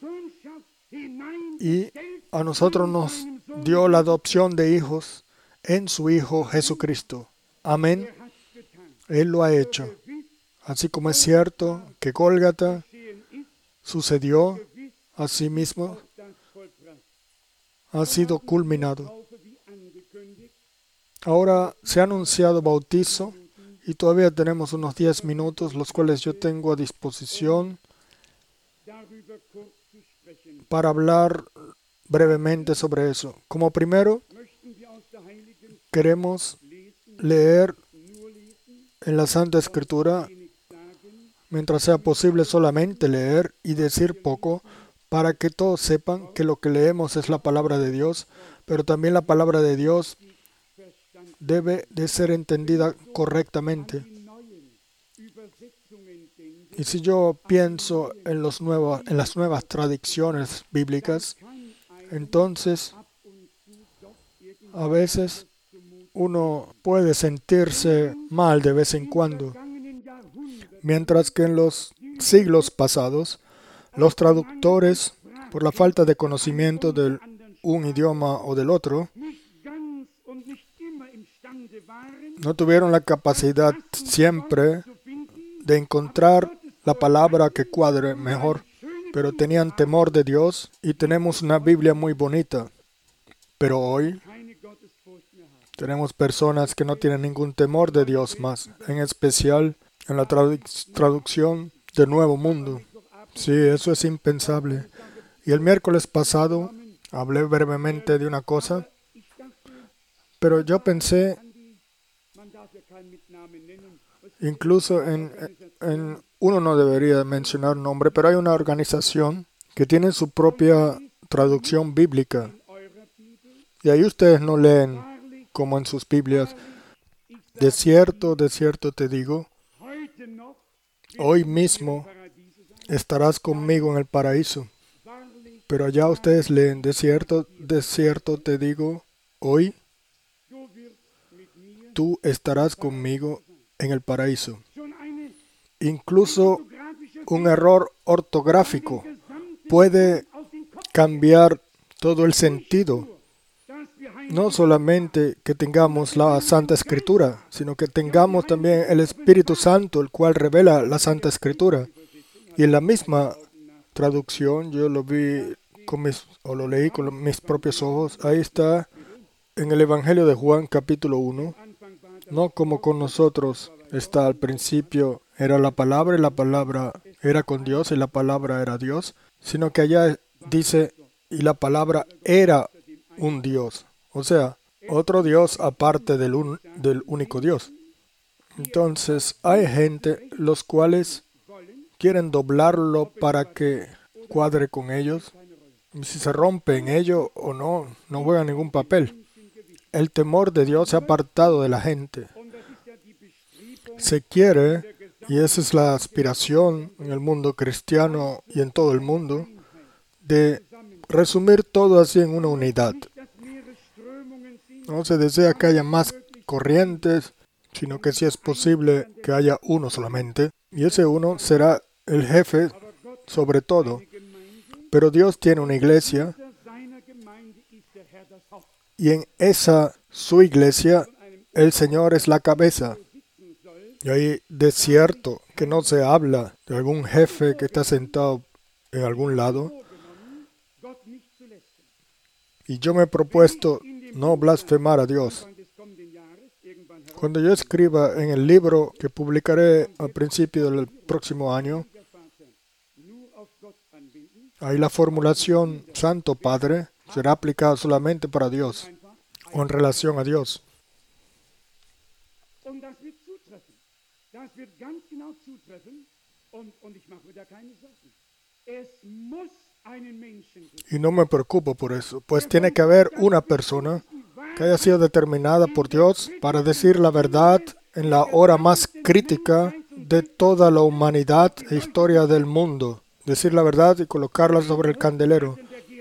y a nosotros nos dio la adopción de hijos en su Hijo Jesucristo. Amén. Él lo ha hecho. Así como es cierto que Gólgata sucedió, así mismo ha sido culminado. Ahora se ha anunciado bautizo y todavía tenemos unos 10 minutos, los cuales yo tengo a disposición para hablar brevemente sobre eso. Como primero, queremos leer en la Santa Escritura, mientras sea posible solamente leer y decir poco, para que todos sepan que lo que leemos es la palabra de Dios, pero también la palabra de Dios debe de ser entendida correctamente. Y si yo pienso en las nuevas tradiciones bíblicas, entonces a veces uno puede sentirse mal de vez en cuando, mientras que en los siglos pasados, los traductores, por la falta de conocimiento de un idioma o del otro, no tuvieron la capacidad siempre de encontrar la palabra que cuadre mejor, pero tenían temor de Dios y tenemos una Biblia muy bonita. Pero hoy tenemos personas que no tienen ningún temor de Dios más, en especial en la traducción de Nuevo Mundo. Sí, eso es impensable. Y el miércoles pasado hablé brevemente de una cosa, pero yo pensé, incluso uno no debería mencionar nombre, pero hay una organización que tiene su propia traducción bíblica. Y ahí ustedes no leen como en sus Biblias. De cierto te digo, hoy mismo estarás conmigo en el paraíso. Pero allá ustedes leen, de cierto te digo, hoy tú estarás conmigo en el paraíso. Incluso un error ortográfico puede cambiar todo el sentido. No solamente que tengamos la Santa Escritura, sino que tengamos también el Espíritu Santo, el cual revela la Santa Escritura. Y en la misma traducción, yo lo vi lo leí con mis propios ojos. Ahí está en el Evangelio de Juan, capítulo 1. No como con nosotros está al principio, era la palabra y la palabra era con Dios y la palabra era Dios, sino que allá dice, y la palabra era un Dios. O sea, otro Dios aparte del único Dios. Entonces, hay gente los cuales quieren doblarlo para que cuadre con ellos, Si se rompe en ello o no, no juega ningún papel. El temor de Dios se ha apartado de la gente. Se quiere, y esa es la aspiración en el mundo cristiano y en todo el mundo, de resumir todo así en una unidad. No se desea que haya más corrientes, sino que si es posible que haya uno solamente. Y ese uno será el jefe sobre todo. Pero Dios tiene una iglesia y en esa su iglesia el Señor es la cabeza. Y hay de cierto que no se habla de algún jefe que está sentado en algún lado. Y yo me he propuesto no blasfemar a Dios. Cuando yo escriba en el libro que publicaré al principio del próximo año, ahí la formulación Santo Padre será aplicada solamente para Dios o en relación a Dios. Y no me preocupo por eso, pues tiene que haber una persona que haya sido determinada por Dios para decir la verdad en la hora más crítica de toda la humanidad e historia del mundo. Decir la verdad y colocarla sobre el candelero.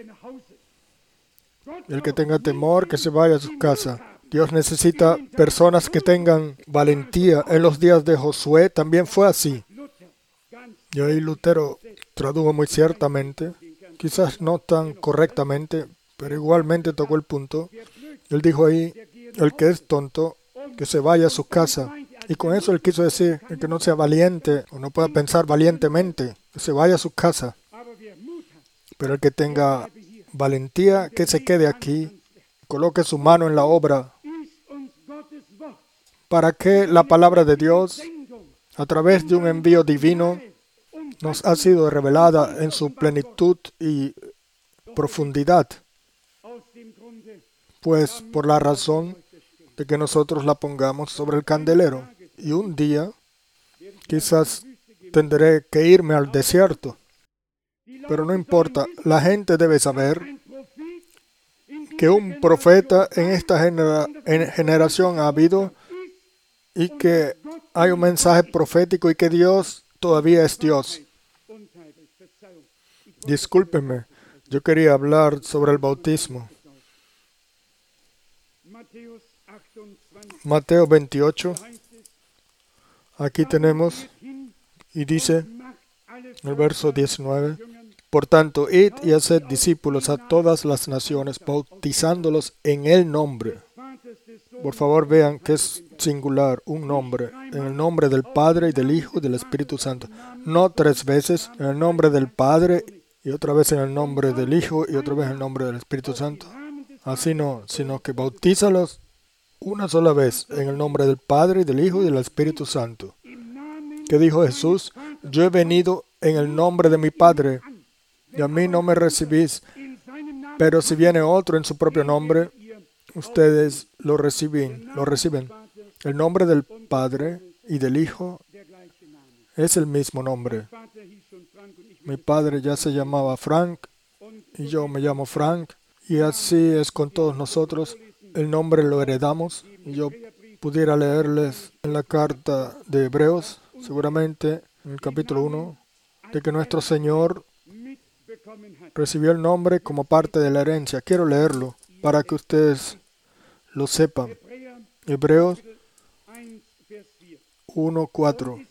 El que tenga temor, que se vaya a su casa. Dios necesita personas que tengan valentía. En los días de Josué también fue así. Y ahí Lutero tradujo muy ciertamente, quizás no tan correctamente, pero igualmente tocó el punto. Él dijo ahí, el que es tonto, que se vaya a su casa. Y con eso él quiso decir, el que no sea valiente o no pueda pensar valientemente, que se vaya a su casa. Pero el que tenga valentía, que se quede aquí, coloque su mano en la obra, para que la palabra de Dios, a través de un envío divino, nos ha sido revelada en su plenitud y profundidad. Pues por la razón de que nosotros la pongamos sobre el candelero. Y un día, quizás tendré que irme al desierto. Pero no importa, la gente debe saber que un profeta en esta generación ha habido y que hay un mensaje profético y que Dios todavía es Dios. Discúlpenme, yo quería hablar sobre el bautismo. Mateo 28, aquí tenemos, y dice, en el verso 19, por tanto, id y haced discípulos a todas las naciones, bautizándolos en el nombre. Por favor, vean que es singular, un nombre, en el nombre del Padre y del Hijo y del Espíritu Santo. No 3 veces, en el nombre del Padre y otra vez en el nombre del Hijo y otra vez en el nombre del Espíritu Santo. Así no, sino que bautízalos una sola vez en el nombre del Padre y del Hijo y del Espíritu Santo. ¿Qué dijo Jesús? Yo he venido en el nombre de mi Padre y a mí no me recibís, pero si viene otro en su propio nombre, ustedes lo reciben. El nombre del Padre y del Hijo es el mismo nombre. Mi padre ya se llamaba Frank y yo me llamo Frank, y así es con todos nosotros. El nombre lo heredamos. Yo pudiera leerles en la carta de Hebreos, seguramente en el capítulo 1, de que nuestro Señor recibió el nombre como parte de la herencia. Quiero leerlo para que ustedes lo sepan. Hebreos 1:4.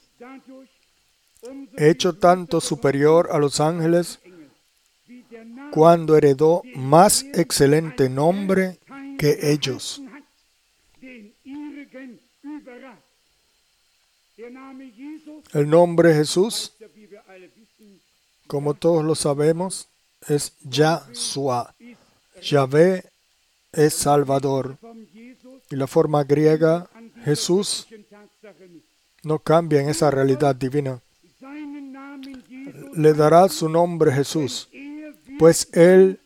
Hecho tanto superior a los ángeles, cuando heredó más excelente nombre que ellos. El nombre Jesús, como todos lo sabemos, es Yahshua. Yahvé es Salvador. Y la forma griega, Jesús, no cambia en esa realidad divina. Le dará su nombre Jesús, pues Él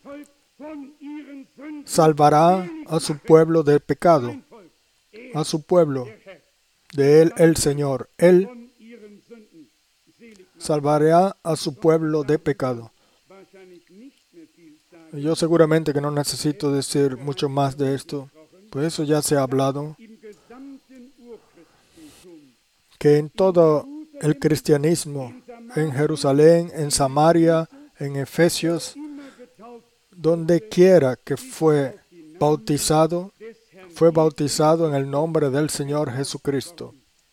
salvará a su pueblo del pecado, a su pueblo, de Él el Señor. Él salvará a su pueblo de pecado. Yo seguramente que no necesito decir mucho más de esto, pues eso ya se ha hablado, que en todo el cristianismo, en Jerusalén, en Samaria, en Efesios, donde quiera que fue bautizado en el nombre del Señor Jesucristo.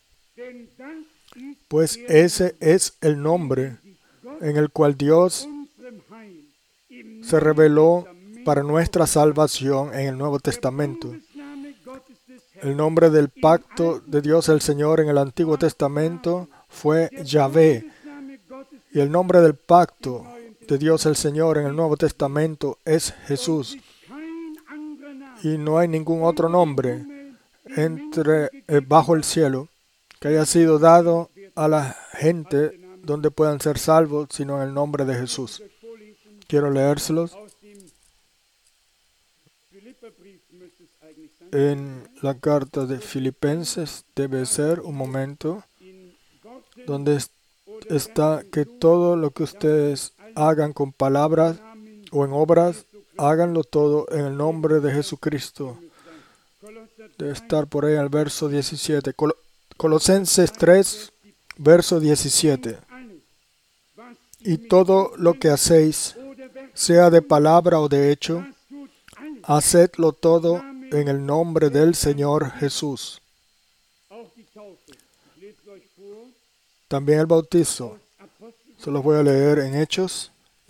Pues ese es el nombre en el cual Dios se reveló para nuestra salvación en el Nuevo Testamento. El nombre del pacto de Dios el Señor en el Antiguo Testamento fue Yahvé. Y el nombre del pacto de Dios el Señor en el Nuevo Testamento es Jesús. Y no hay ningún otro nombre bajo el cielo que haya sido dado a la gente donde puedan ser salvos, sino en el nombre de Jesús. Quiero leérselos. En la carta de Filipenses debe ser un momento donde está que todo lo que ustedes hagan con palabras o en obras, háganlo todo en el nombre de Jesucristo. Debe estar por ahí al verso 17. Colosenses 3, verso 17. Y todo lo que hacéis, sea de palabra o de hecho, hacedlo todo en el nombre del Señor Jesús. También el bautizo. Se los voy a leer en Hechos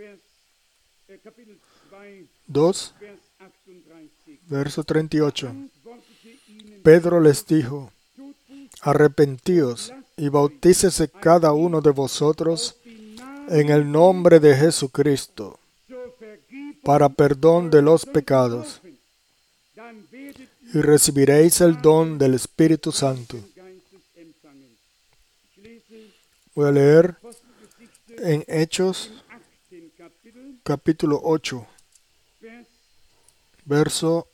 2, verso 38. Pedro les dijo: arrepentíos y bautícese cada uno de vosotros en el nombre de Jesucristo para perdón de los pecados, y recibiréis el don del Espíritu Santo. Voy a leer en Hechos capítulo 8, verso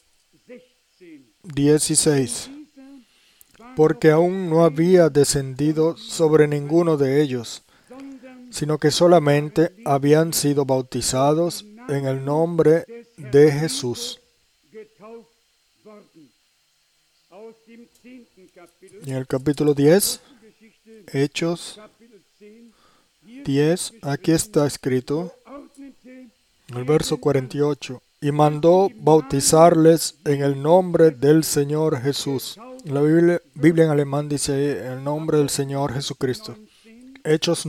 16. Porque aún no había descendido sobre ninguno de ellos, sino que solamente habían sido bautizados en el nombre de Jesús. Y en el capítulo 10, Hechos 10, aquí está escrito, en el verso 48, y mandó bautizarles en el nombre del Señor Jesús. La Biblia en alemán dice en el nombre del Señor Jesucristo. Hechos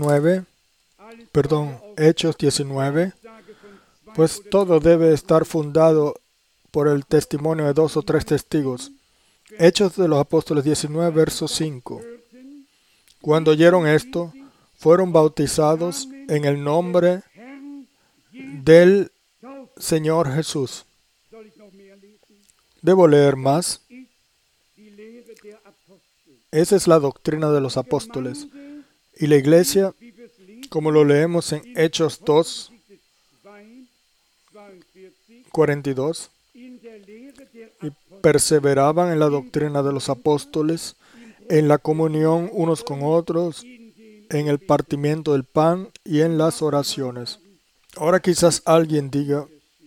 19, pues todo debe estar fundado por el testimonio de 2 o 3 testigos. Hechos de los Apóstoles 19, verso 5. Cuando oyeron esto, fueron bautizados en el nombre del Señor Jesús. ¿Debo leer más? Esa es la doctrina de los apóstoles. Y la iglesia, como lo leemos en Hechos 2, 42, y perseveraban en la doctrina de los apóstoles, en la comunión unos con otros, en el partimiento del pan y en las oraciones. Ahora quizás alguien diga,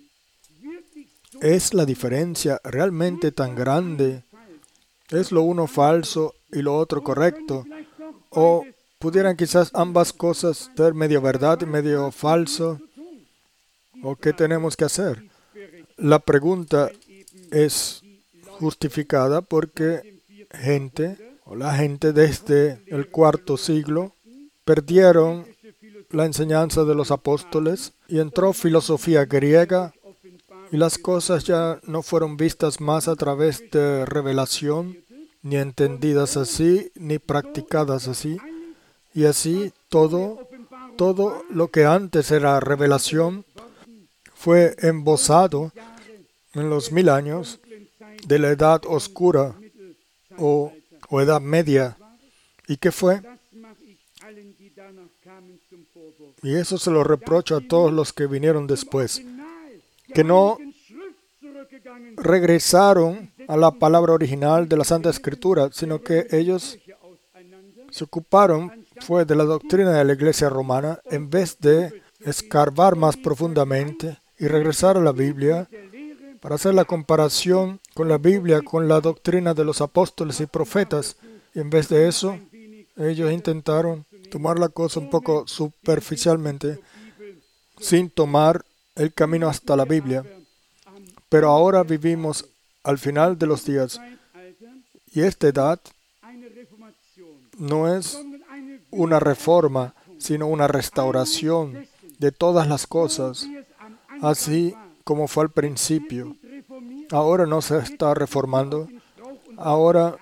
¿es la diferencia realmente tan grande? ¿Es lo uno falso y lo otro correcto? ¿O pudieran quizás ambas cosas ser medio verdad y medio falso? ¿O qué tenemos que hacer? La pregunta es justificada porque la gente desde el cuarto siglo perdieron la enseñanza de los apóstoles y entró filosofía griega y las cosas ya no fueron vistas más a través de revelación, ni entendidas así, ni practicadas así. Y así todo lo que antes era revelación fue embosado en los 1000 años de la edad oscura o edad media. ¿Y qué fue? Y eso se lo reprocho a todos los que vinieron después, que no regresaron a la palabra original de la Santa Escritura, sino que ellos se ocuparon fue de la doctrina de la Iglesia romana en vez de escarbar más profundamente y regresar a la Biblia para hacer la comparación con la Biblia, con la doctrina de los apóstoles y profetas. Y en vez de eso, ellos intentaron tomar la cosa un poco superficialmente, sin tomar el camino hasta la Biblia. Pero ahora vivimos al final de los días, y esta edad no es una reforma, sino una restauración de todas las cosas, así como fue al principio. Ahora no se está reformando. Ahora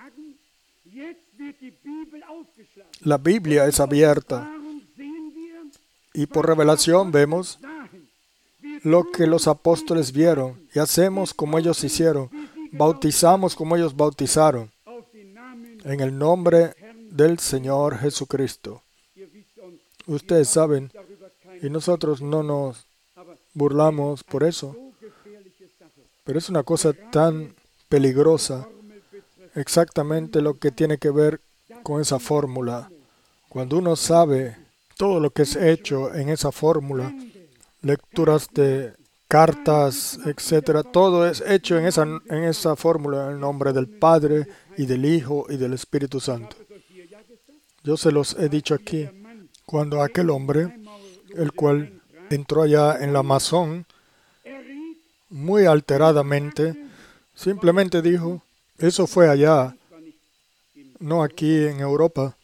la Biblia es abierta y por revelación vemos lo que los apóstoles vieron y hacemos como ellos hicieron. Bautizamos como ellos bautizaron en el nombre del Señor Jesucristo. Ustedes saben, y nosotros no nos burlamos por eso, pero es una cosa tan peligrosa, exactamente lo que tiene que ver con esa fórmula. Cuando uno sabe todo lo que es hecho en esa fórmula, lecturas de cartas, etcétera, todo es hecho en esa fórmula, en el nombre del Padre y del Hijo y del Espíritu Santo. Yo se los he dicho aquí, cuando aquel hombre, el cual entró allá en la Masón, muy alteradamente, simplemente dijo, eso fue allá, no aquí en Europa.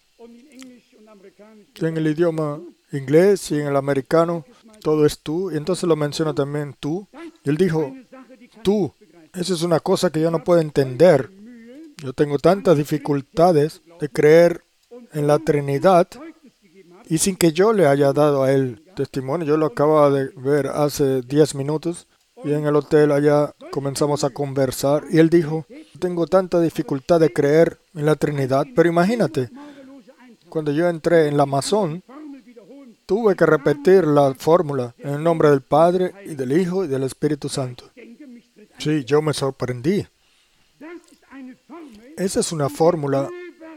En el idioma inglés y en el americano, todo es tú, y entonces lo menciona también tú. Y él dijo, tú, esa es una cosa que yo no puedo entender. Yo tengo tantas dificultades de creer en la Trinidad, y sin que yo le haya dado a él testimonio. Yo lo acababa de ver hace 10 minutos, y en el hotel allá comenzamos a conversar, y él dijo, tengo tanta dificultad de creer en la Trinidad, pero imagínate, cuando yo entré en la Masón, tuve que repetir la fórmula en el nombre del Padre y del Hijo y del Espíritu Santo. Sí, yo me sorprendí. Esa es una fórmula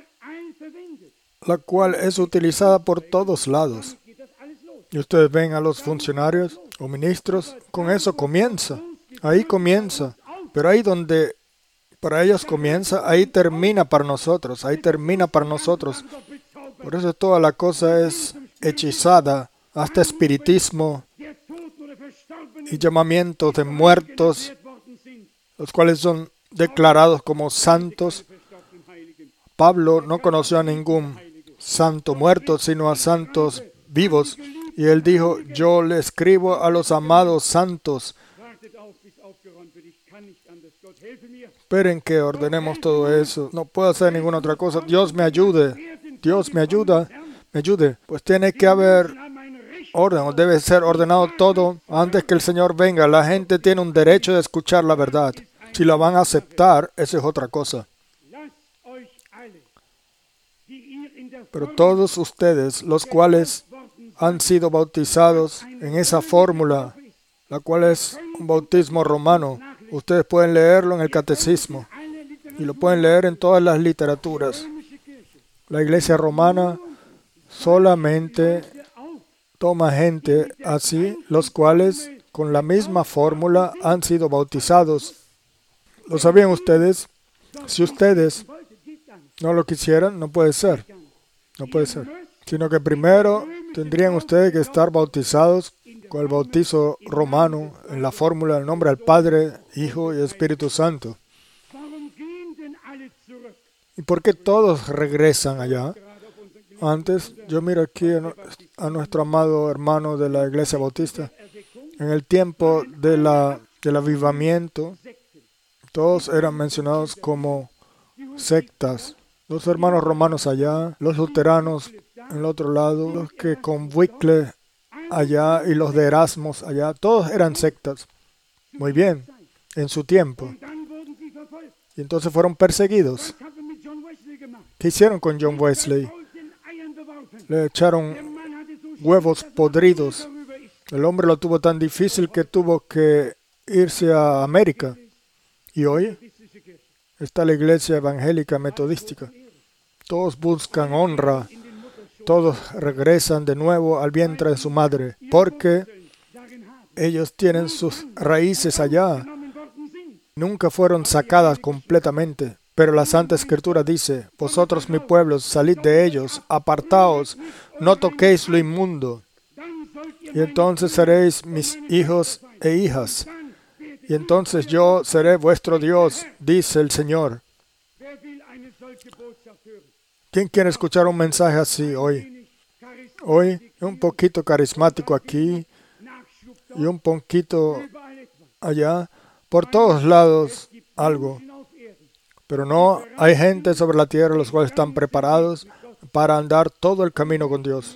la cual es utilizada por todos lados. Y ustedes ven a los funcionarios o ministros, con eso comienza. Ahí comienza. Pero ahí donde para ellos comienza, ahí termina para nosotros. Ahí termina para nosotros. Por eso toda la cosa es hechizada, hasta espiritismo y llamamientos de muertos, los cuales son declarados como santos. Pablo no conoció a ningún santo muerto, sino a santos vivos. Y él dijo, yo le escribo a los amados santos. Esperen que ordenemos todo eso. No puedo hacer ninguna otra cosa. Dios me ayude. Dios me ayude. Pues tiene que haber orden, o debe ser ordenado todo antes que el Señor venga. La gente tiene un derecho de escuchar la verdad. Si la van a aceptar, eso es otra cosa. Pero todos ustedes, los cuales han sido bautizados en esa fórmula, la cual es un bautismo romano, ustedes pueden leerlo en el catecismo y lo pueden leer en todas las literaturas. La iglesia romana solamente toma gente así, los cuales con la misma fórmula han sido bautizados. ¿Lo sabían ustedes? Si ustedes no lo quisieran, no puede ser. No puede ser. Sino que primero tendrían ustedes que estar bautizados con el bautizo romano en la fórmula del nombre del Padre, Hijo y Espíritu Santo. ¿Y por qué todos regresan allá? Antes, yo miro aquí a nuestro amado hermano de la Iglesia Bautista. En el tiempo del avivamiento, todos eran mencionados como sectas. Los hermanos romanos allá, los luteranos en el otro lado, los que con Wycliffe allá y los de Erasmus allá, todos eran sectas. Muy bien, en su tiempo. Y entonces fueron perseguidos. ¿Qué hicieron con John Wesley? Le echaron huevos podridos. El hombre lo tuvo tan difícil que tuvo que irse a América. Y hoy está la iglesia evangélica metodística. Todos buscan honra. Todos regresan de nuevo al vientre de su madre. Porque ellos tienen sus raíces allá. Nunca fueron sacadas completamente. Pero la Santa Escritura dice, vosotros mi pueblo, salid de ellos, apartaos, no toquéis lo inmundo. Y entonces seréis mis hijos e hijas. Y entonces yo seré vuestro Dios, dice el Señor. ¿Quién quiere escuchar un mensaje así hoy? Hoy un poquito carismático aquí y un poquito allá. Por todos lados algo. Pero no hay gente sobre la tierra los cuales están preparados para andar todo el camino con Dios.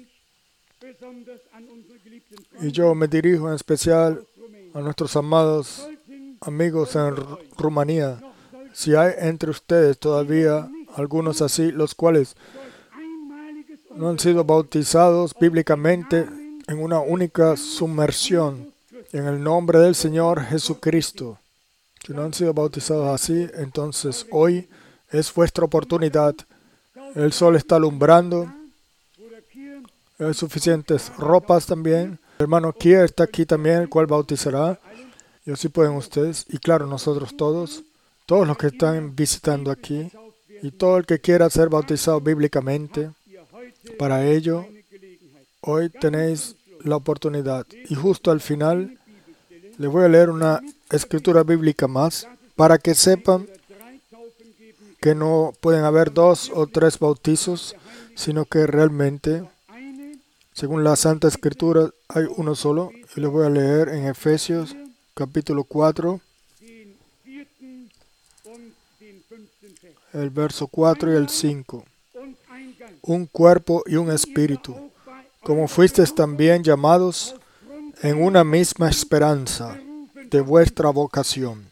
Y yo me dirijo en especial a nuestros amados amigos en Rumanía. Si hay entre ustedes todavía algunos así, los cuales no han sido bautizados bíblicamente en una única sumersión en el nombre del Señor Jesucristo. Si no han sido bautizados así, entonces hoy es vuestra oportunidad. El sol está alumbrando. Hay suficientes ropas también. El hermano Kier está aquí también, el cual bautizará. Y así pueden ustedes. Y claro, nosotros todos los que están visitando aquí, y todo el que quiera ser bautizado bíblicamente, para ello, hoy tenéis la oportunidad. Y justo al final, les voy a leer una escritura bíblica más, para que sepan que no pueden haber 2 o 3 bautizos, sino que realmente, según la Santa Escritura, hay uno solo. Y les voy a leer en Efesios capítulo 4, el verso 4 y el 5. Un cuerpo y un espíritu, como fuisteis también llamados en una misma esperanza de vuestra vocación.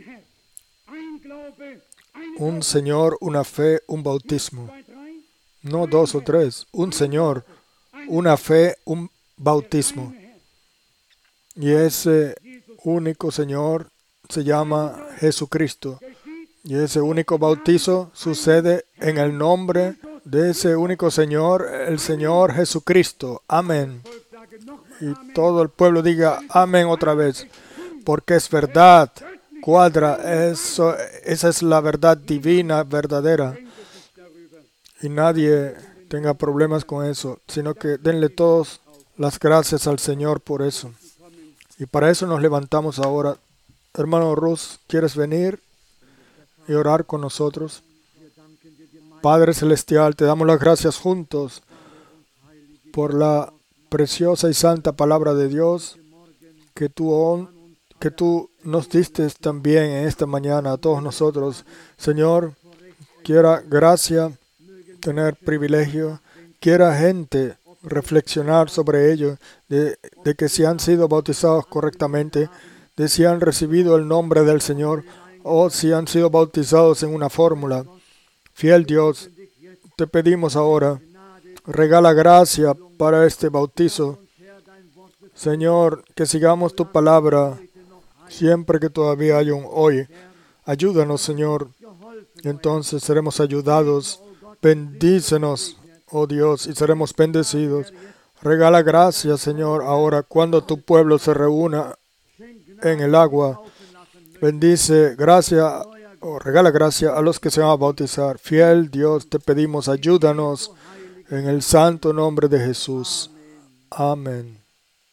Un Señor, una fe, un bautismo. No 2 o 3. Un Señor, una fe, un bautismo. Y ese único Señor se llama Jesucristo. Y ese único bautizo sucede en el nombre de ese único Señor, el Señor Jesucristo. Amén. Y todo el pueblo diga amén otra vez. Porque es verdad. Cuadra. Esa es la verdad divina, verdadera. Y nadie tenga problemas con eso, sino que denle todas las gracias al Señor por eso. Y para eso nos levantamos ahora. Hermano Rus, ¿quieres venir y orar con nosotros? Padre Celestial, te damos las gracias juntos por la preciosa y santa palabra de Dios que tú nos diste también en esta mañana a todos nosotros. Señor, quiera gracia tener privilegio, quiera gente reflexionar sobre ello, de que si han sido bautizados correctamente, de si han recibido el nombre del Señor o si han sido bautizados en una fórmula. Fiel Dios, te pedimos ahora, regala gracia para este bautizo. Señor, que sigamos tu palabra siempre que todavía hay un hoy. Ayúdanos, Señor, y entonces seremos ayudados. Bendícenos, oh Dios, y seremos bendecidos. Regala gracia, Señor, ahora cuando tu pueblo se reúna en el agua. Bendice gracia, regala gracia a los que se van a bautizar. Fiel Dios, te pedimos, ayúdanos en el santo nombre de Jesús. Amén.